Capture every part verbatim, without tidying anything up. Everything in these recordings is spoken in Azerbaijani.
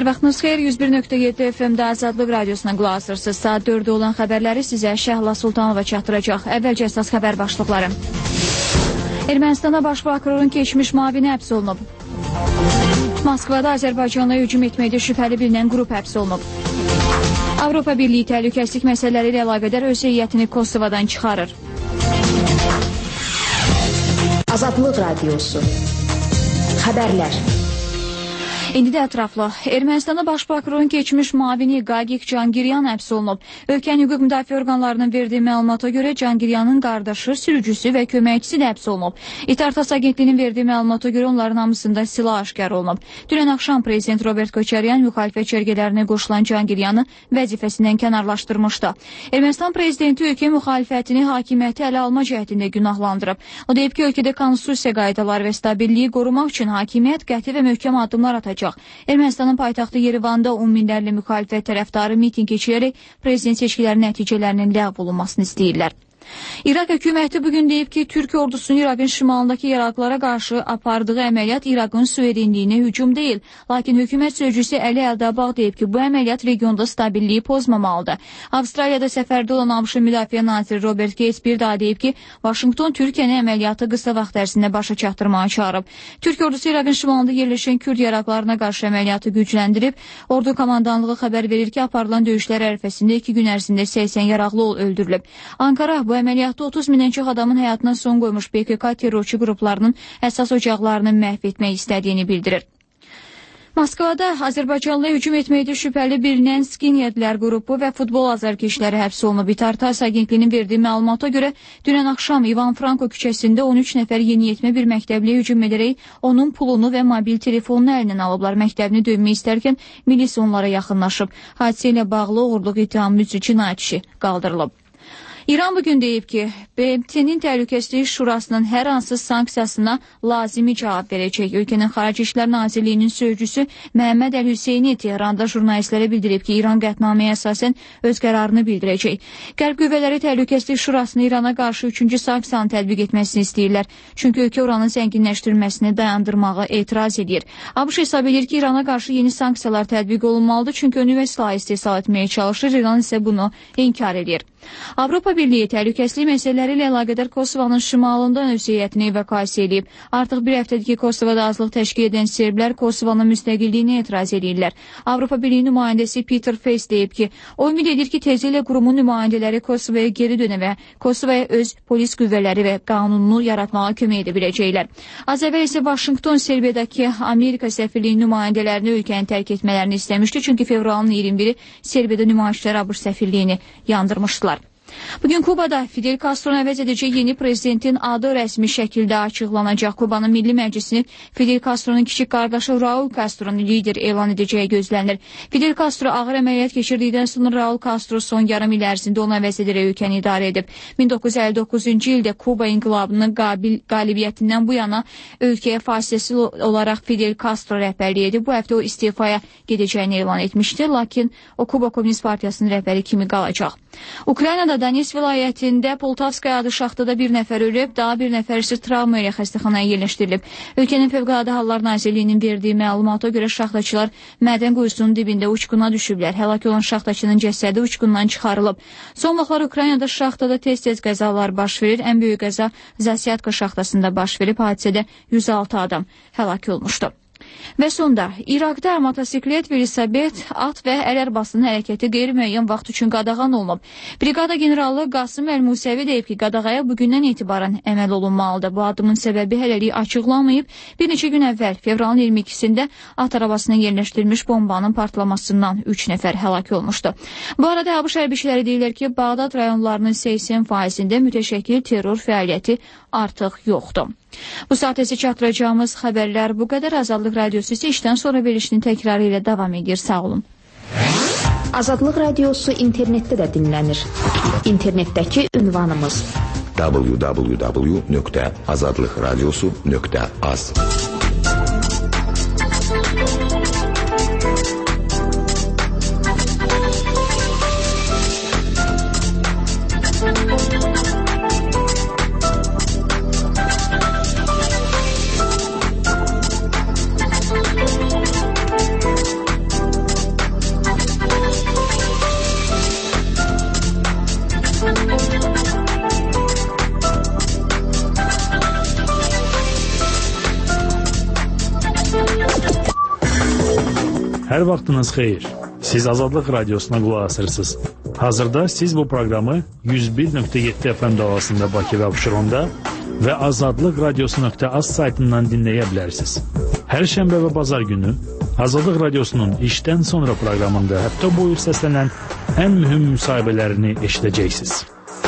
Vaxtınız xeyir, yüz bir nöqtə yeddi F M-də Azadlıq Radiosuna qulaq asırsınız. Saat dördə olan xəbərləri sizə Şəhla Sultanova çatdıracaq. Əvvəlcə əsas xəbər başlıqları. Ermənistanda baş prokurorun keçmiş müavini həbs olunub. Moskvada Azərbaycanla hücum etməkdə şübhəli bilinən qrup həbs olunub. Avropa Birliyi təhlükəsizlik məsələləri ilə əlaqədar öz heyətini Kosovadan çıxarır. Azadlıq Radiosu. Xəbərlər. İndi də ətraflı. Ermənistanda baş prokurorun keçmiş müavini Qagik Cangiryan həbs olunub. Ölkənin hüquq müdafiə orqanlarının verdiyi məlumata görə Cangiryanın qardaşı, sürücüsü və köməkçisi də həbs olunub. İTARTAS agentliyinin verdiyi məlumata görə onların hamısında silah aşkar olunub. Dünən axşam prezident Robert Koçaryan müxalifət çərgələrinə qoşulan Cangiryanı vəzifəsindən kənarlaşdırmışdı. Ermənistan prezidenti ölkə müxalifətini hakimiyyəti ələ alma cəhətində günahlandırıb. O deyib ki, ölkədə konstitusiya qaydaları və stabilliyi qorumaq üçün hakimiyyət qəti və möhkəm addımlar atacaq. Ermənistanın paytaxtı Yerevanda on minlərlə müxalifət tərəfdarı miting keçirərək prezident seçkilərinin nəticələrinin ləğv olunmasını istəyirlər. İraq hökuməti bugün deyib ki, Türk ordusunun İraqın şimalındakı yeraqlara qarşı apardığı əməliyyat İraqın suverenliyinə hücum deyil. Lakin hökumət sözcüsü Əli Əldabağ deyib ki, bu əməliyyat regionda stabilliyi pozmamalıdır. Avstraliyada səfərdə olan ABŞ Müdafiə naziri Robert Gates bir daha deyib ki, Vaşinqton Türkiyəni əməliyyatı qısa vaxt ərzində başa çatdırmağa çağırıb. Türk ordusu İraqın şimalında yerləşən Kürd yeraqlarına qarşı əməliyyatı gücləndirib. Ordu komandanlığı xəbər verir ki, aparılan döyüşlər ərəfəsində iki gün ərzində səksən yaraqlı öldürülüb. Ankara bu əməliyyatda otuz mindən çox adamın həyatına son qoymuş P K K terrorçu qruplarının əsas ocaqlarını məhv etmək istədiyini bildirir. Moskvada Azərbaycanla hücum etməkdə şübhəli bilinən skinheadlər qrupu və futbol azarkeşləri həbs olunub. İTARTAS agentliyinin verdiyi məlumata görə dünən axşam İvan Franko küçəsində on üç nəfər yeniyetmə bir məktəbliyə hücum edərək onun pulunu və mobil telefonunu əlindən alıblar. Məktəbini döymək istərkən milis onlara yaxınlaşıb. Hadisə ilə bağlı oğurluq ittihamı üzrə cinayət işi qaldırılıb. İran bugün deyib ki, B M T-nin Təhlükəsizlik Şurasının hər hansı sanksiyasına lazımi cavab verəcək. Ölkənin Xarici İşlər Nazirliyinin sözcüsü Məhəmməd Əl-Hüseyni Tehranda jurnalistlərə bildirib ki, İran qətnaməyə əsasən öz qərarını bildirəcək. Qərb qüvvələri Təhlükəsizlik Şurasını İrana qarşı üçüncü sanksiyanı tətbiq etməsini istəyirlər. Çünki ölkə uranın zənginləşdirilməsini dayandırmağı etiraz edir. ABŞ hesab edir ki, İrana qarşı yeni sanksiyalar tətbiq olunmalıdır, çünki o nüvə silahı istehsal etməyə çalışır. İran isə bunu inkar edir. Avropa Birliyi təhlükəsizlik məsələləri ilə əlaqədar Kosovanın şimalından öz heyətini evakuasiya edib. Artıq bir həftədir ki, Kosovada azlıq təşkil edən serblər Kosovanın müstəqilliyini etiraz edirlər. Avropa Birliyi nümayəndəsi Peter Face deyib ki, o ümid edir ki, tezliklə qurumun nümayəndələri Kosovaya geri dönə və Kosovaya öz polis qüvvələri və qanununu yaratmağa kömək edə biləcəklər. Az əvvəl isə Vaşinqton Serbiyadakı Amerika səfirliyi nümayəndələrini ölkəni tərk etmələrini istəmişdi, çünki fevralın iyirmi biri Serbiyada nümayişçilər ABŞ səfirliyini yandırmışdılar. Bugün Kubada Fidel Castro'nu əvəz edəcək yeni prezidentin adı rəsmi şəkildə açıqlanacaq. Kubanın Milli Məclisinin Fidel Castro'nun kiçik qardaşı Raul Castro'nu lider elan edəcəyi gözlənilir. Fidel Castro ağır əməliyyat keçirdikdən sonra Raul Castro son yarım il ərzində onu əvəz edərək ölkəni idarə edib. min doqquz yüz əlli doqquzuncu ildə Kuba inqilabının qalibiyyətindən bu yana ölkəyə fasiləsiz olaraq Fidel Castro rəhbərlik edib. Bu həftə o istifaya gedəcəyini elan etmişdi, lakin o Kuba Komünist Partiyasının rəhbəri kimi qalacaq. Ukraynada Donetsk vilayətində Poltavskaya adı şaxtada bir nəfər ölüb, daha bir nəfər isə travma ilə xəstəxanaya yerləşdirilib. Ölkənin Fövqəladə Hallar Nazirliyinin verdiyi məlumata görə şaxtaçılar mədən quyusunun dibində uçquna düşüblər. Həlak olan şaxtaçının cəsədi uçqundan çıxarılıb. Son vaxtlar Ukraynada şaxtada tez-tez qəzalar baş verir. Ən böyük qəza Zasyatka şaxtasında baş verib. Hadisədə yüz altı adam həlak olmuşdu. Və sonda, İraqda motosiklet, velosiped, at və əl arabasının hərəkəti qeyri-müəyyən vaxt üçün qadağan olunub. Brigada generalı Qasım Əl-Musəvi deyib ki, qadağaya bugündən etibarən əməl olunmalıdır. Bu adımın səbəbi hələlik açıqlanmayıb. Bir neçə gün əvvəl, fevralın iyirmi ikisində at arabasına yerləşdirilmiş bombanın partlamasından üç nəfər həlak olmuşdu. Bu arada ABŞ hərbiçiləri deyirlər ki, Bağdad rayonlarının səksən faizində mütəşəkkil terror fəaliyyəti artıq yoxdur. Bu saat isə çatdıracağımız xəbərlər bu qədər. Azadlıq Radiosu isə işdən sonra verilişinin təkrarı ilə davam edir. Sağ olun. Azadlıq Radiosu internetdə də dinlənir. İnternetdəki ünvanımız w w w nöqtə azadlıqradiosu nöqtə az. Hər vaxtınız xeyir. Siz Azadlıq Radiosuna qulaq asırsınız. Hazırda siz bu proqramı yüz bir nöqtə yeddi F M dalğasında Bakı və Abşeronda və azadlıq radiosu nöqtə az saytından dinləyə bilərsiniz. Hər şənbə və bazar günü Azadlıq Radiosunun işdən sonra proqramında həftə boyu səslənən ən mühüm müsahibələrini eşidəcəksiniz.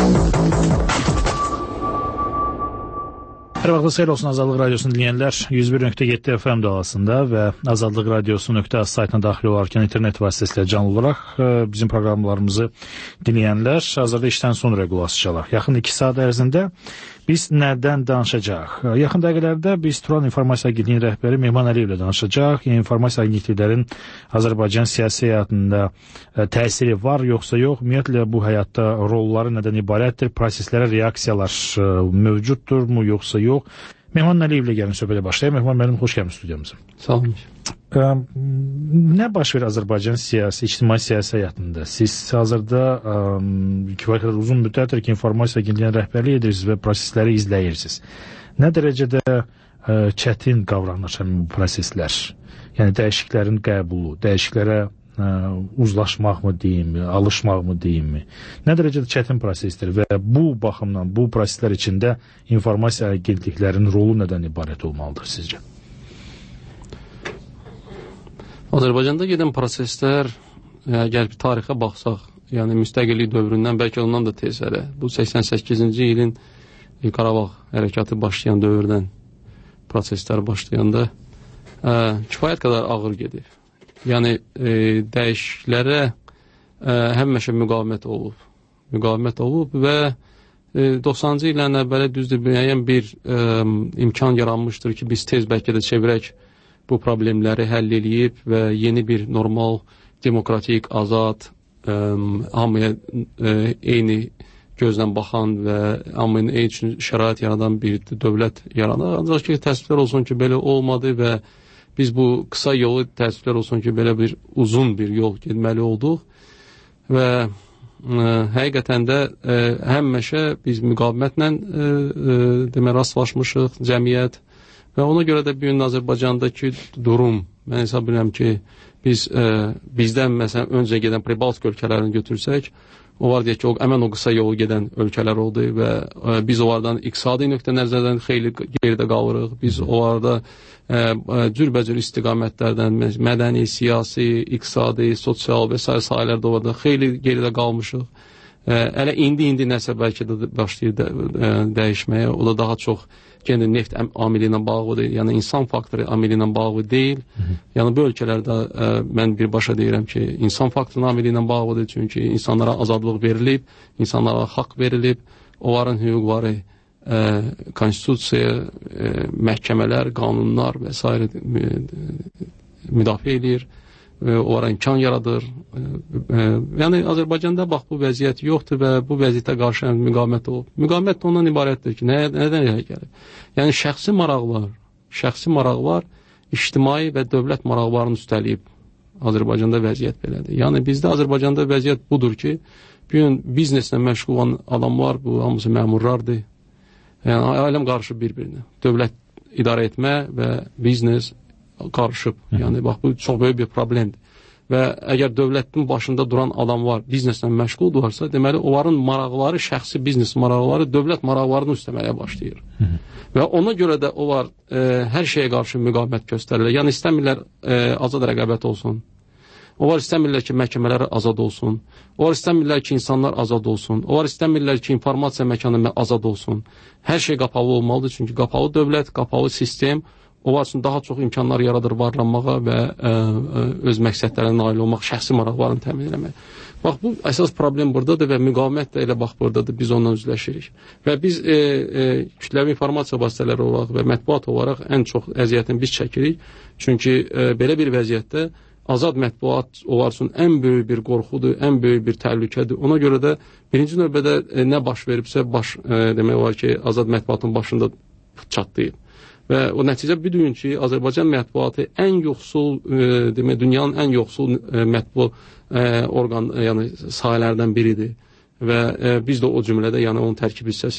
Hər vaxtınız xeyir olsun Azadlıq Radiosunu dinləyənlər. yüz bir nöqtə yeddi F M dalğasında və azadlıq radiosu nöqtə az saytına daxil olarkən internet vasitəsilə canlı olaraq bizim proqramlarımızı dinləyənlər hazırda işdən sonra qulaq asacaqlar. Yaxın iki saat ərzində biz nədən danışacağıq? Yaxın dəqiqələrdə biz Turan İnformasiya Agentliyinin rəhbəri Mehman Əliyevlə danışacaq. Yəni, informasiya agentliklərin Azərbaycan siyasi həyatında təsiri var yoxsa yox? Ümumiyyətlə bu həyatda rolları nədən ibarətdir? Proseslərə reaksiyalar mövcuddurmu yoxsa yox? Mehman Əliyevlə gəlin söhbətə başlayaq. Mehman müəllim, xoş gəlmisiniz studiyamıza. Sağ olun. Nə baş verir Azərbaycan siyasi, ictimai siyasi həyatında? Siz hazırda kifayət qədər uzun müddətdir ki, informasiya agentliyinin rəhbərlik edirsiniz və prosesləri izləyirsiniz. Nə dərəcədə çətin qavranır həmin bu proseslər? Yəni dəyişikliklərin qəbulu, dəyişikliklərə uzlaşmaq mı deyim, alışmaq mı deyim? Nə dərəcədə çətin prosesdir və bu baxımdan, bu proseslər içində informasiya agentliklərinin rolu nədən ibarət olmalıdır sizcə? Azərbaycanda gedən proseslər, əgər bir tarixə baxsaq, yəni müstəqillik dövründən, bəlkə ondan da tez hələ, bu səksən səkkizinci ilin Qarabağ hərəkatı başlayan dövrdən proseslər başlayanda ə, kifayət qədər ağır gedir. Yəni e, dəyişiklərə e, həmişə müqavimət olub. Müqavimət olub və e, doxsanıncı illərin əvvəli düzdür, müəyyən bir e, imkan yaranmışdır ki, biz tez bəlkə də çevirək bu problemləri həll eləyib və yeni bir normal, demokratik, azad, ə, hamıya ə, eyni gözlə baxan və hamının eyni üçün şərait yaradan bir dövlət yaradan. Ancaq ki, təəssüflər olsun ki, belə olmadı və biz bu qısa yolu təəssüflər olsun ki, belə bir uzun bir yol getməli olduq və ə, həqiqətən də ə, həmişə biz müqavimətlə ə, ə, demək, rastlaşmışıq, cəmiyyət. Və ona görə də bir gün Azərbaycandakı durum, mən hesab edirəm ki, biz e, bizdən məsələn öncə gedən Pribaltik ölkələrini götürsək, o var deyək ki, o, əmən o qısa yolu gedən ölkələr oldu və e, biz onlardan iqtisadi nöqtə nəzərdən xeyli geridə qalırıq. Biz onlarda e, cürbəcür istiqamətlərdən mədəni, siyasi, iqtisadi, sosial və s. sahələrdə orada xeyli geridə qalmışıq. E, Ələ indi-indi nəsə bəlkə də başlayır də, e, dəyişməyə, o da daha çox yenə neft amili ilə bağlıdır, yəni insan faktoru amili ilə bağlı deyil. Hı -hı. Yəni bu ölkələrdə ə, mən birbaşa deyirəm ki, insan faktorunun amili ilə bağlıdır, çünki insanlara azadlıq verilib, insanlara haqq verilib, onların hüquqları ə, konstitusiya, ə, məhkəmələr, qanunlar və s. müdafiə edir, ə, onlara imkan yaradır. Ə, ə, yəni Azərbaycanda bax bu vəziyyət yoxdur və bu vəziyyətə qarşı müqavimət olub. Müqavimət ondan ibarətdir ki, nə, nədən irəli gəlir? Yəni şəxsi maraqlar, şəxsi maraqlar ictimai və dövlət maraqlarını üstələyib. Azərbaycanda vəziyyət belədir. Yəni bizdə Azərbaycanda vəziyyət budur ki, bir gün bizneslə məşğul olan adamlar, bu hamısı məmurlardır. Yəni ailəm qarışıb bir-birinə. Dövlət idarə etmə və biznes qarışıb. Yəni bax bu çox böyük bir problemdir. Və əgər dövlətin başında duran adamlar bizneslə məşğuldurlarsa, deməli onların maraqları, şəxsi biznes maraqları dövlət maraqlarını üstləməyə başlayır. Hı -hı. Və ona görə də onlar e, hər şeyə qarşı müqavimət göstərirlər. Yəni istəmirlər e, azad rəqabət olsun. Onlar istəmirlər ki, məhkəmələr azad olsun. Onlar istəmirlər ki, insanlar azad olsun. Onlar istəmirlər ki, informasiya məkanı azad olsun. Hər şey qapalı olmalıdır, çünki qapalı dövlət, qapalı sistem onlar üçün daha çox imkanlar yaradır varlanmağa və ə, ə, öz məqsədlərinə nail olmaq, şəxsi maraqlarını təmin etmək. Bax, bu əsas problem buradadır və müqavimət də elə bax buradadır, biz ondan üzləşirik. Və biz e, e, kütləvi informasiya vasitələri olaraq və mətbuat olaraq ən çox əziyyətini biz çəkirik. Çünki e, belə bir vəziyyətdə azad mətbuat onlar üçün ən böyük bir qorxudur, ən böyük bir təhlükədir. Ona görə də birinci növbədə e, nə baş veribsə, baş e, demək olar ki, azad mətbuatın başında çatlayıb. Və o nəticə budur ki, Azərbaycan mətbuatı ən yoxsul, e, demək, dünyanın ən yoxsul e, mətbu e, orqan, e, yəni sahələrdən biridir. Və e, biz də o cümlədə yəni onun tərkib hissəsiyik.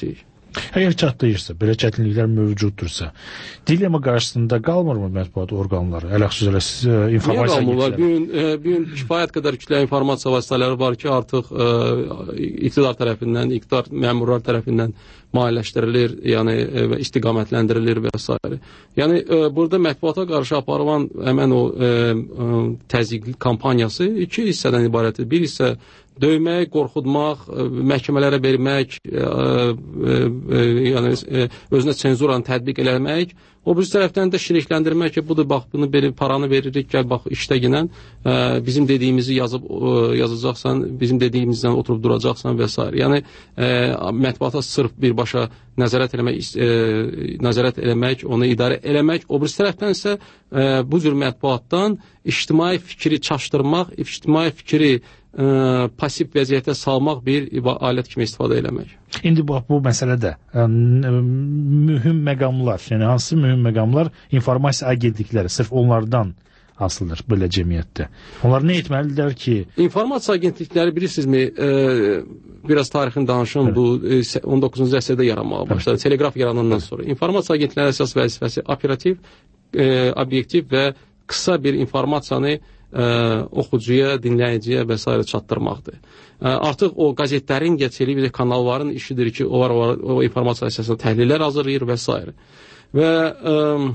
Əgər çatdırırsa, belə çətinliklər mövcuddursa, dilema qarşısında qalmırmı mətbuat orqanları? Ələxüsus informasiya agentlikləri? Bu gün, e, bu gün kifayət qədər kütləvi informasiya vasitələri var ki, artıq e, iqtidar tərəfindən, iqtidar məmurlar tərəfindən maliyyələşdirilir, yəni e, istiqamətləndirilir və s. Yəni e, burada mətbuata qarşı aparılan həmən o e, e, təzyiq kampaniyası iki hissədən ibarətdir. Bir hissə döymək, qorxutmaq, məhkəmələrə vermək, e, e, e, yəni e, özünə senzuranı tətbiq eləmək. O bir tərəfdən də şirikləndirmək ki, budur, bax, bunu verib, paranı veririk, gəl, bax, işləginən, e, bizim dediyimizi yazıb e, yazacaqsan, bizim dediyimizdən oturub duracaqsan və s. Yəni, e, mətbuata sırf birbaşa nəzarət eləmək, e, nəzarət eləmək, onu idarə eləmək. O bir tərəfdən isə e, bu cür mətbuatdan ictimai fikri çaşdırmaq, ictimai fikri Ə, pasiv vəziyyətə salmaq bir alət kimi istifadə eləmək. İndi bax, bu məsələdə ə, mühüm məqamlar, yəni hansı mühüm məqamlar informasiya agentlikləri, sırf onlardan asılıdır belə cəmiyyətdə. Onlar nə etməlidirlər ki? İnformasiya agentlikləri bilirsinizmi, ə, biraz tarixini danışım, evet. Bu ə, on doqquzuncu əsrdə yaranmağa başladı, evet. Telegraf yaranandan sonra. İnformasiya agentlikləri əsas vəzifəsi operativ, ə, obyektiv və qısa bir informasiyanı Ə, oxucuya, dinləyiciyə və s. çatdırmaqdır. Ə, artıq o qəzetlərin, ya televiziya kanalların işidir ki, o, var, o, o informasiya əsasında təhlillər hazırlayır və s. Və ə,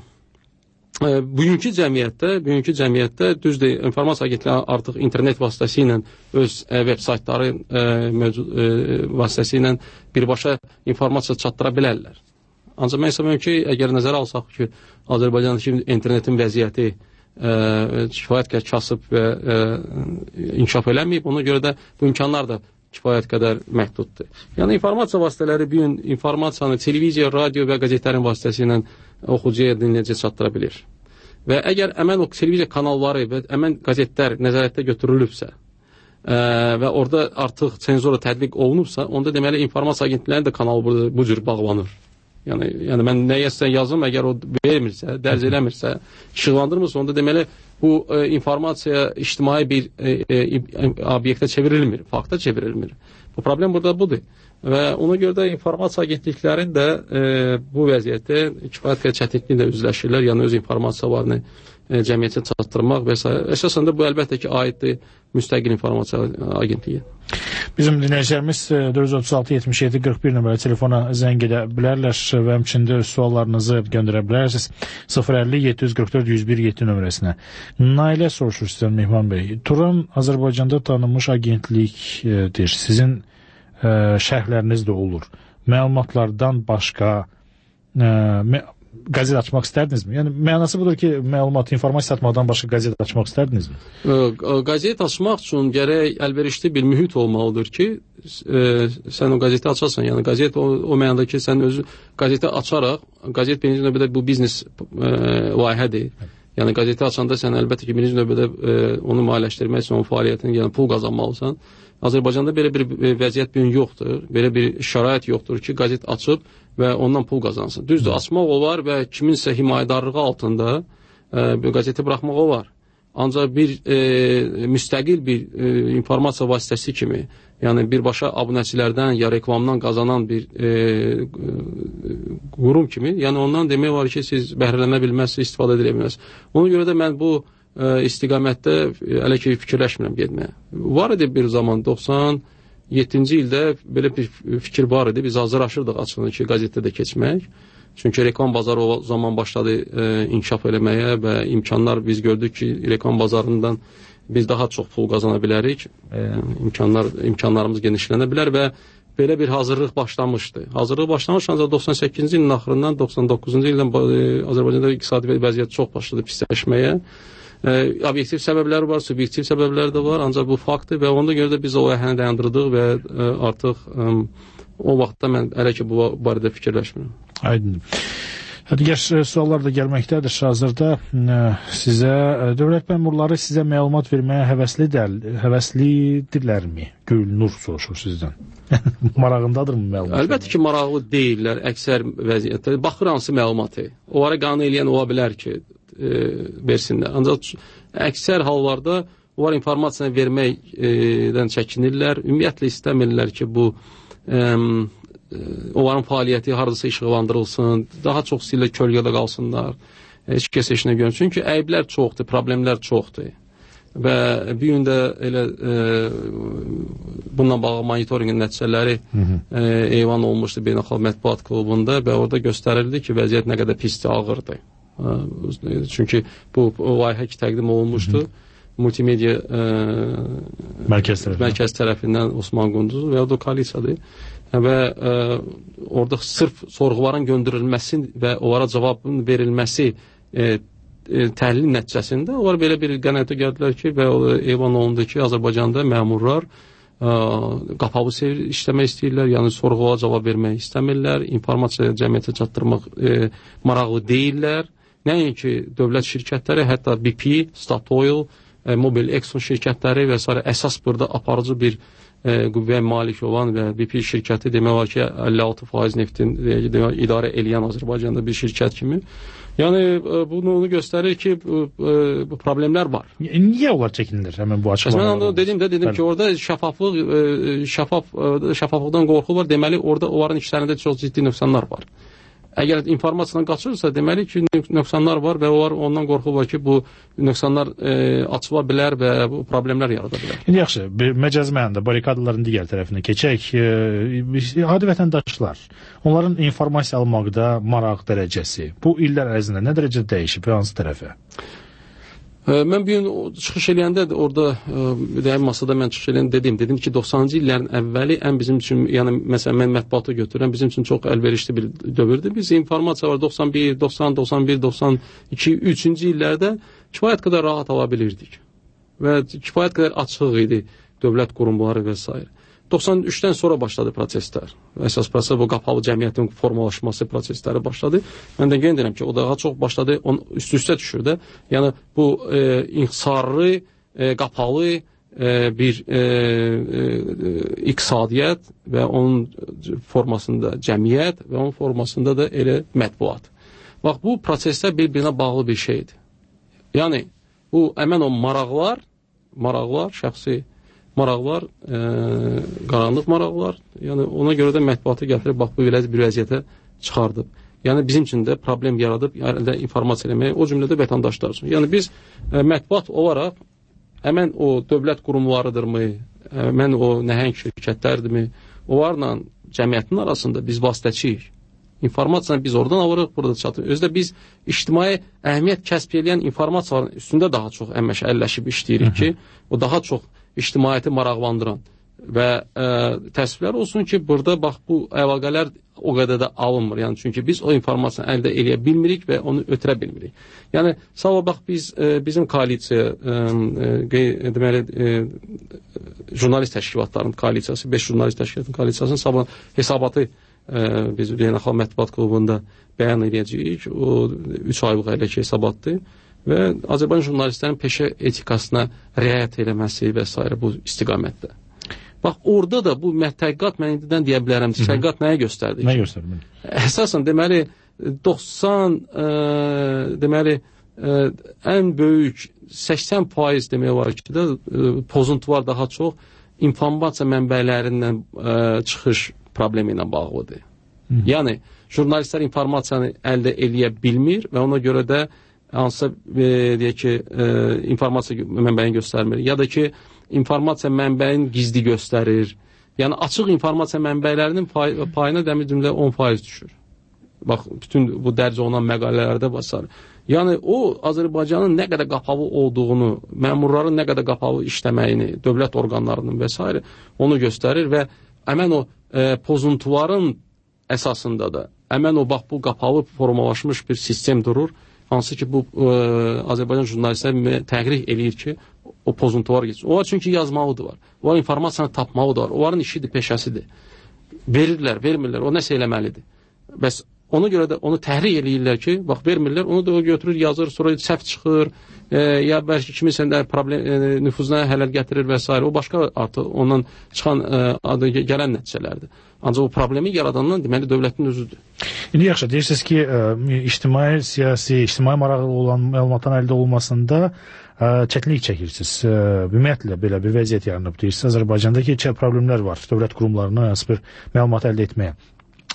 ə, bugünkü cəmiyyətdə, bugünkü cəmiyyətdə düzdür, informasiya agentlikləri artıq internet vasitəsilə öz ə, veb saytları ə, mövcud, ə, vasitəsilə birbaşa informasiya çatdıra bilərlər. Ancaq mən hesab edirəm ki, əgər nəzərə alsaq ki, Azərbaycanda şimdi internetin vəziyyəti Ə, kifayət qədər kasıb və ə, inkişaf eləməyib. Ona görə də bu imkanlar da kifayət qədər məhduddur. Yəni informasiya vasitələri bir gün informasiyanı televiziya, radio və qəzetlərin vasitəsilə oxucuya, dinləyiciyə çatdıra bilir. Və əgər əmən o televiziya kanalları və əmən qəzetlər nəzarətdə götürülübsə ə, və orada artıq senzura tətbiq olunubsa, onda deməli informasiya agentliklərinin də kanalı burada bu cür bağlanır. Yəni, yəni mən nəyəsə yazım, əgər o vermirsə, dərc eləmirsə, işıqlandırmırsa, onda deməli bu e, informasiya ictimai bir e, e, obyektə çevrilmir, fakta çevrilmir. Bu problem burada budur. Və ona görə də informasiya agentliklərin də e, bu vəziyyətdə kifayət qədər çətinliklə üzləşirlər, yəni öz informasiyalarını e, cəmiyyətə çatdırmaq və s. Əsasən də bu əlbəttə ki, aiddir müstəqil informasiya agentliyi. Bizim dinləyicilərimiz dörd yüz otuz altı yetmiş yeddi qırx bir nömrəli telefona zəng edə bilərlər və həmçində suallarınızı göndərə bilərsiniz sıfır əlli yeddi yüz qırx dörd yüz bir yeddi nömrəsinə. Nailə soruşur sizdən Mehman bəy. Turan Azərbaycanda tanınmış agentlikdir. Sizin ə, şərhləriniz də olur. Məlumatlardan başqa ə, mə qəzet açmaq istərdinizmi? Yəni mənası budur ki, məlumat, informasiya satmaqdan başqa qəzet açmaq istərdinizmi? Qəzet açmaq üçün gərək əlverişli bir mühit olmalıdır ki, e, sən o qəzeti açarsan. Yəni qəzet o, o mənada ki, sən özü qəzeti açaraq, qəzet birinci növbədə bu biznes e, layihədir. Yəni qəzeti açanda sən əlbəttə ki, birinci növbədə e, onu maliyyələşdirmək üçün onun fəaliyyətini, yəni pul qazanmalısan. Azərbaycanda belə bir vəziyyət bir yoxdur, belə bir şərait yoxdur ki, qəzet açıb və ondan pul qazansın. Düzdür, açmaq olar və kiminsə himayədarlığı altında e, bir qəzeti buraxmaq olar. Ancaq bir e, müstəqil bir e, informasiya vasitəsi kimi, yəni birbaşa abunəçilərdən ya reklamdan qazanan bir e, qurum kimi, yəni ondan demək var ki, siz bəhrələnə bilməzsiniz, istifadə edə bilməzsiniz. Ona görə də mən bu istiqamətdə hələ ki fikirləşmirəm getməyə. Var idi bir zaman doxsan yeddinci ildə belə bir fikir var idi. Biz hazırlaşırdıq açığını ki, qəzetdə də keçmək. Çünki reklam bazarı o zaman başladı e, inkişaf eləməyə və imkanlar biz gördük ki, reklam bazarından biz daha çox pul qazana bilərik. E, imkanlar, imkanlarımız genişlənə bilər və belə bir hazırlıq başlamışdı. Hazırlıq başlamış, ancaq doxsan səkkizinci ilin axırından doxsan doqquzuncu ildən e, Azərbaycanda iqtisadi vəziyyət çox başladı pisləşməyə. E, obyektiv səbəbləri var, subyektiv səbəbləri də var, ancaq bu faktdır və ona görə də biz o əhəni dayandırdıq və e, artıq e, o vaxtda mən hələ ki bu barədə fikirləşmirəm. Aydın. Digər suallar da gəlməkdədir. Hazırda sizə dövlət məmurları sizə məlumat verməyə həvəslidir, həvəslidirlərmi? Gülnur soruşur sizdən. Marağındadırmı məlumat? Əlbəttə ki, maraqlı deyirlər əksər vəziyyətdə. Baxır hansı məlumatı. Onlara qanun eləyən ola bilər ki, e, versinlər. Ancaq əksər hallarda onlar informasiyanı verməkdən çəkinirlər. Ümumiyyətlə istəmirlər ki, bu e, onların fəaliyyəti hardasa işıqlandırılsın, daha çox istəyirlər kölgədə qalsınlar, heç kəs işinə görün. Çünki əyblər çoxdur, problemlər çoxdur. Və bir gün də elə e, bununla bağlı monitorinqin nəticələri e, evan olmuşdu Beynəlxalq Mətbuat Klubunda və orada göstərildi ki, vəziyyət nə qədər pisdir, ağırdır. E, çünki bu layihə ki təqdim olunmuşdu. Hı -hı. Multimedia e, mərkəz, tərəfindən. mərkəz tərəfindən Osman Qunduz və o da koalisiyadır. Və e, orada sırf sorğuların göndərilməsi və onlara cavabın verilməsi e, E, təhlil nəticəsində onlar belə bir qənaətə gəldilər ki, və evan olundu ki, Azərbaycanda məmurlar ə, qapalı işləmək istəyirlər, yəni sorğulara cavab vermək istəmirlər, informasiya cəmiyyətə çatdırmaq e, maraqlı deyirlər. Nəinki dövlət şirkətləri, hətta B P, Statoil, e, Mobil Exxon şirkətləri və s. əsas burada aparıcı bir e, qüvvəyə malik olan və B P şirkəti demək olar ki, əlli altı faiz neftin e, idarə eləyən Azərbaycanda bir şirkət kimi. Yəni bunu onu göstərir ki, bu, bu problemlər var. Niyə onlar çəkinirlər həmin bu açıqlamalar? Mən dedim də dedim Bəli. ki, orada şəffaflıq şəffaf şəffaflıqdan qorxu var. Deməli orada onların işlərində çox ciddi nöqsanlar var. Əgər informasiyadan qaçırsa, deməli ki, nöqsanlar var və onlar ondan qorxu var ki, bu nöqsanlar e, açıla bilər və bu problemlər yarada bilər. İndi yaxşı, məcazi mənada barikadaların digər tərəfinə keçək. E, adi vətəndaşlar, onların informasiya almaqda maraq dərəcəsi bu illər ərzində nə dərəcədə dəyişib və hansı tərəfə? Mən bir gün çıxış eləyəndə orada deyəm masada mən çıxış eləyəndə dedim, dedim ki, doxsanıncı illərin əvvəli ən bizim üçün, yəni məsələn mən mətbuata götürürəm, bizim üçün çox əlverişli bir dövrdür. Biz informasiya var doxsan bir, doxsan, doxsan bir, doxsan iki, üçüncü illərdə kifayət qədər rahat ala bilirdik. Və kifayət qədər açıq idi dövlət qurumları və s. doxsan üçdən sonra başladı proseslər. Əsas proses bu qapalı cəmiyyətin formalaşması prosesləri başladı. Mən də qeyd edirəm ki, o daha çox başladı, üst-üstə düşür də. Yəni bu e, inhisarlı, e, qapalı e, bir e, e, iqtisadiyyət və onun formasında cəmiyyət və onun formasında da elə mətbuat. Bax, bu proseslər bir-birinə bağlı bir şeydir. Yəni bu əmən o maraqlar, maraqlar, şəxsi maraqlar, e, qaranlıq maraqlar, yəni ona görə də mətbuatı gətirib, bax, bu bir vəziyyətə çıxardıb. Yəni bizim üçün də problem yaradıb, əldə informasiya eləməyə, o cümlədə vətəndaşlar üçün. Yəni biz e, mətbuat olaraq, həmən o dövlət qurumlarıdırmı, həmən o nəhəng şirkətlərdirmi, onlarla cəmiyyətin arasında biz vasitəçiyik. İnformasiyanı biz oradan alırıq, burada çatır. Özdə biz ictimai əhəmiyyət kəsb edən informasiyaların üstündə daha çox əməlləşib işləyirik ki, o daha çox ictimaiyyəti maraqlandıran və ə, təsvirlər olsun ki, burada bax bu əlaqələr o qədər də alınmır. Yəni çünki biz o informasiyanı əldə eləyə bilmirik və onu ötürə bilmirik. Yəni sabah bax biz ə, bizim koalisiya ə, ə, deməli ə, jurnalist təşkilatlarının koalisiyası, beş jurnalist təşkilatının koalisiyasının sabah hesabatı ə, biz Beynəlxalq Mətbuat Klubunda bəyan edəcəyik. O üç aylıq elə ki hesabatdır. Və Azərbaycan jurnalistlərinin peşə etikasına riayət eləməsi və s. bu istiqamətdə. Bax, orada da bu təhqiqat mən indidən deyə bilərəm, təhqiqat nəyə göstərdi? Nə göstərdi? Əsasən, deməli, doxsan, ə, deməli, ə, ən böyük səksən faiz demək var ki, də, ə, pozuntular daha çox informasiya mənbələrindən ə, çıxış problemi ilə bağlıdır. Hı. Yəni, jurnalistlər informasiyanı əldə eləyə bilmir və ona görə də hansısa e, deyək ki, e, informasiya mənbəyini göstərmir. Ya da ki, informasiya mənbəyini gizli göstərir. Yəni, açıq informasiya mənbəylərinin pay, payına dəmir cümlə on faiz düşür. Bax, bütün bu dərc olunan məqalələrdə basar. Yəni, o, Azərbaycanın nə qədər qapalı olduğunu, məmurların nə qədər qapalı işləməyini, dövlət orqanlarının və s. onu göstərir və həmən o e, pozuntuların əsasında da, həmən o, bax, bu qapalı formalaşmış bir sistem durur. Hansı ki, bu ə, Azərbaycan jurnalistləri təqrir eləyir ki, o pozuntular geçsin. Onlar çünki yazmalıdırlar. Onlar informasiyanı tapmalıdırlar. Onların işidir, peşəsidir. Verirlər, vermirlər, o nəsə eləməlidir. Bəs ona görə də onu təhrik eləyirlər ki, bax, vermirlər, onu da o götürür, yazır, sonra səhv çıxır, e, ya bəlkə kimisə də problem, e, nüfuzuna hələl gətirir və s. O başqa artıq ondan çıxan e, adı, gələn nəticələrdir. Ancaq o problemi yaradandan deməli dövlətin özüdür. İndi yaxşı, deyirsiniz ki, ə, ictimai, siyasi, ictimai maraqlı olan məlumatların əldə olmasında ə, çətinlik çəkirsiniz. Ə, ümumiyyətlə belə bir vəziyyət yaranıb deyirsiniz. Azərbaycandakı problemlər var, dövlət qurumlarına hansı bir məlumat əldə etməyə.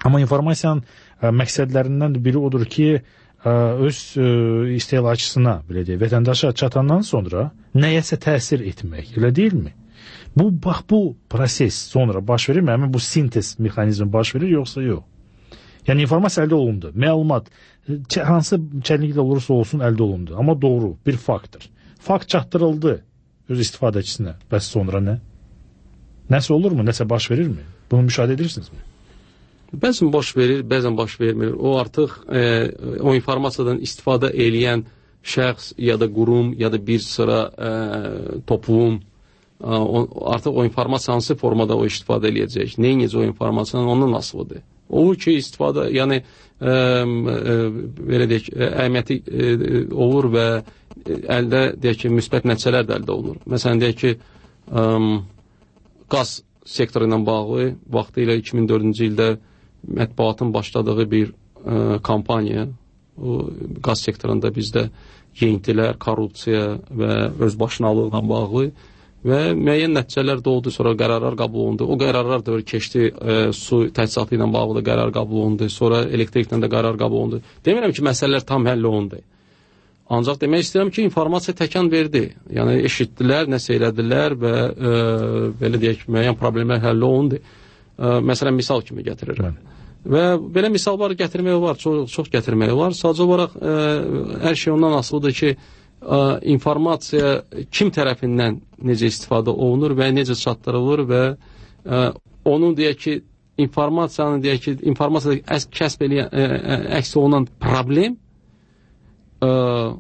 Amma informasiyanın ə, məqsədlərindən biri odur ki, ə, öz ə, istehlakçısına, belə deyək, vətəndaşa çatandan sonra nəyəsə təsir etmək, elə deyilmi? Bu, bax, bu proses sonra baş verir mi? Həmin bu sintez mexanizmi baş verir, yoxsa yox? Yəni, informasiya əldə olundu. Məlumat, hansı çətinliklə olursa olsun əldə olundu. Amma doğru, bir faktdır. Fakt çatdırıldı öz istifadəçisinə. Bəs sonra nə? Nəsə olur mu? Nəsə baş verir mi? Bunu müşahidə edirsinizmi? Bəzən baş verir, bəzən baş vermir. O artıq e, o informasiyadan istifadə eləyən şəxs ya da qurum ya da bir sıra e, toplum o, artıq o informasiya hansı formada o istifadə eləyəcək, neyinəcə o informasiyanın ondan asılıdır. Olur ki, istifadə, yəni e, e, belə deyək, əhəmiyyəti e, olur və əldə, deyək ki, müsbət nəticələr də əldə olunur. Məsələn, deyək ki, e, qaz sektoru ilə bağlı vaxtı ilə iki min dördüncü ildə mətbuatın başladığı bir e, kampaniya, o, qaz sektorunda bizdə yeyintilər, korrupsiya və özbaşınalıqla bağlı və müəyyən nəticələr doğdu, sonra qərarlar qəbul olundu. O qərarlar da keçdi, e, su təchizatı ilə bağlı da qərar qəbul olundu, sonra elektriklə də qərar qəbul olundu. Demirəm ki, məsələlər tam həll olundu. Ancaq demək istəyirəm ki, informasiya təkan verdi. Yəni, eşitdilər, nəsə elədilər və e, belə deyək, müəyyən problemlər həll olundu. E, məsələn, misal kimi gətirirəm. Və belə misallar gətirmək olar, çox, çox gətirmək olar. Sadəcə olaraq e, hər şey ondan asılıdır ki, ə, informasiya kim tərəfindən necə istifadə olunur və necə çatdırılır və ə, onun deyək ki, informasiyanın deyək ki, informasiyada kəsb eləyən, əks olunan problem ə,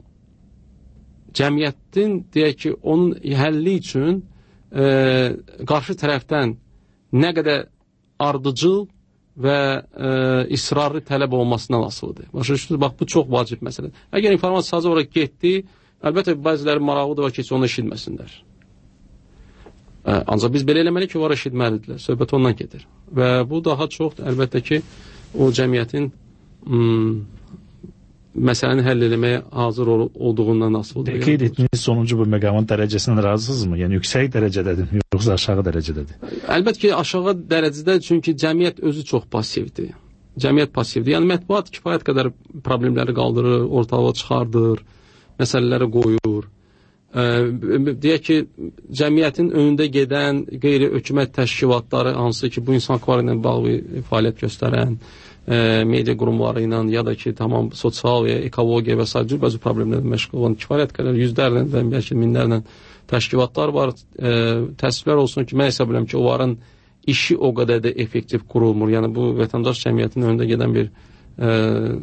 cəmiyyətin deyək ki, onun həlli üçün ə, qarşı tərəfdən nə qədər ardıcıl və ə, israrlı tələb olmasından asılıdır. Başa düşdünüz? Bax, bu çox vacib məsələdir. Əgər informasiya sadəcə olaraq getdi, əlbəttə, bəziləri maraqlıdır var ki, onu eşitməsinlər. Ə, ancaq biz belə eləməliyik ki, var eşitməlidirlər. Söhbət ondan gedir. Və bu daha çox, əlbəttə ki, o cəmiyyətin ım, məsələni həll eləməyə hazır ol olduğundan asılıdır. Qeyd etdiniz sonuncu bu məqamın dərəcəsindən razısınızmı? Yəni, yüksək dərəcədədir, yoxsa aşağı dərəcədədir? Əlbəttə ki, aşağı dərəcədə, çünki cəmiyyət özü çox passivdir. Cəmiyyət passivdir. Yəni, mətbuat kifayət qədər problemləri qaldırır, ortalığa çıxardır, məsələləri qoyur. Ə, deyək ki, cəmiyyətin önündə gedən qeyri-hökumət təşkilatları, hansı ki, bu insan hüquqları ilə bağlı fəaliyyət göstərən, ə, media qurumları ilə, ya da ki, tamam sosial və ekologiya və s. cür bəzi problemlərlə məşğul olan kifayət qədər yüzlərlə və bəlkə minlərlə təşkilatlar var. Ə, təəssüflər olsun ki, mən hesab edirəm ki, onların işi o qədər də effektiv qurulmur. Yəni, bu vətəndaş cəmiyyətinin önündə gedən bir ə,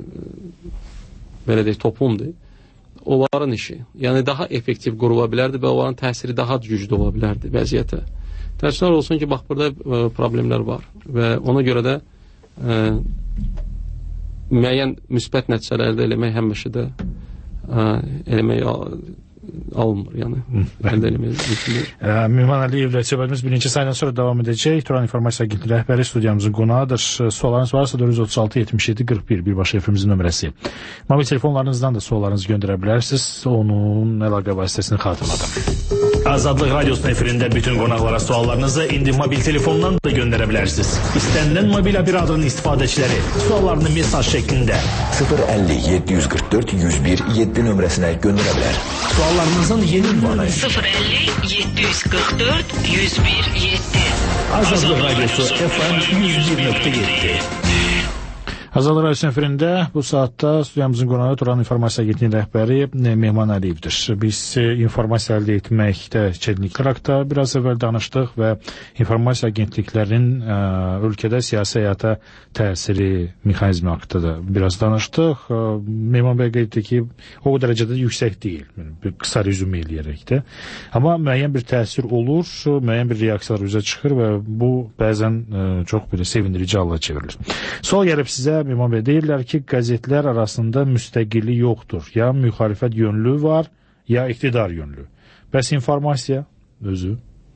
belə deyək, toplumdur. Onların işi. Yəni, daha effektiv qurula bilərdi və onların təsiri daha güclü ola bilərdi vəziyyətə. Təəssüflər olsun ki, bax, burada ə, problemlər var və ona görə də ə, müəyyən müsbət nəticələr əldə eləmək həmişə də ə, eləmək alınmır, yəni. Əldə eləmək mümkündür. Mehman Əliyevlə söhbətimiz birinci saydan sonra davam edəcək. Turan İnformasiya Agentliyi rəhbəri studiyamızın qonağıdır. Suallarınız varsa dörd yüz otuz altı yetmiş yeddi qırx bir birbaşa efrimizin nömrəsi. Mobil telefonlarınızdan da suallarınızı göndərə bilərsiniz. Onun əlaqə vasitəsini xatırladım. Azadlıq Radyosu'nun efirində bütün qonaqlara suallarınızı indi mobil telefondan da göndərə bilərsiniz. İstənilən mobil operatörün istifadəçiləri suallarını mesaj şəklində sıfır əlli yeddi yüz qırx dörd yüz bir yeddi nömrəsinə göndərə bilər. Suallarınızın yeni ünvanı sıfır əlli yeddi yüz qırx dörd yüz bir yeddi. Azadlıq Radyosu F M yüz bir nöqtə yeddi. Azadlıq Radyosu efirində bu saatda studiyamızın qonağı Turan İnformasiya Agentliyinin rəhbəri Mehman Əliyevdir. Biz informasiya əldə etməkdə çətinliklər haqqında biraz əvvəl danışdıq və informasiya agentliklərinin ə, ölkədə siyasi həyata təsiri mexanizmi haqqında da biraz danışdıq. Ə, Mehman bəy qeyd etdi ki, o dərəcədə yüksək deyil. Bir qısa rezümə eləyərək də. Amma müəyyən bir təsir olur, müəyyən bir reaksiyalar üzə çıxır və bu bəzən ə, çox belə sevindirici hala çevrilir. Sual gəlib sizə, Mehman bəy, deyirlər ki, qəzetlər arasında müstəqillik yoxdur. Ya müxalifət yönlü var, ya iqtidar yönlü. Bəs informasiya özü?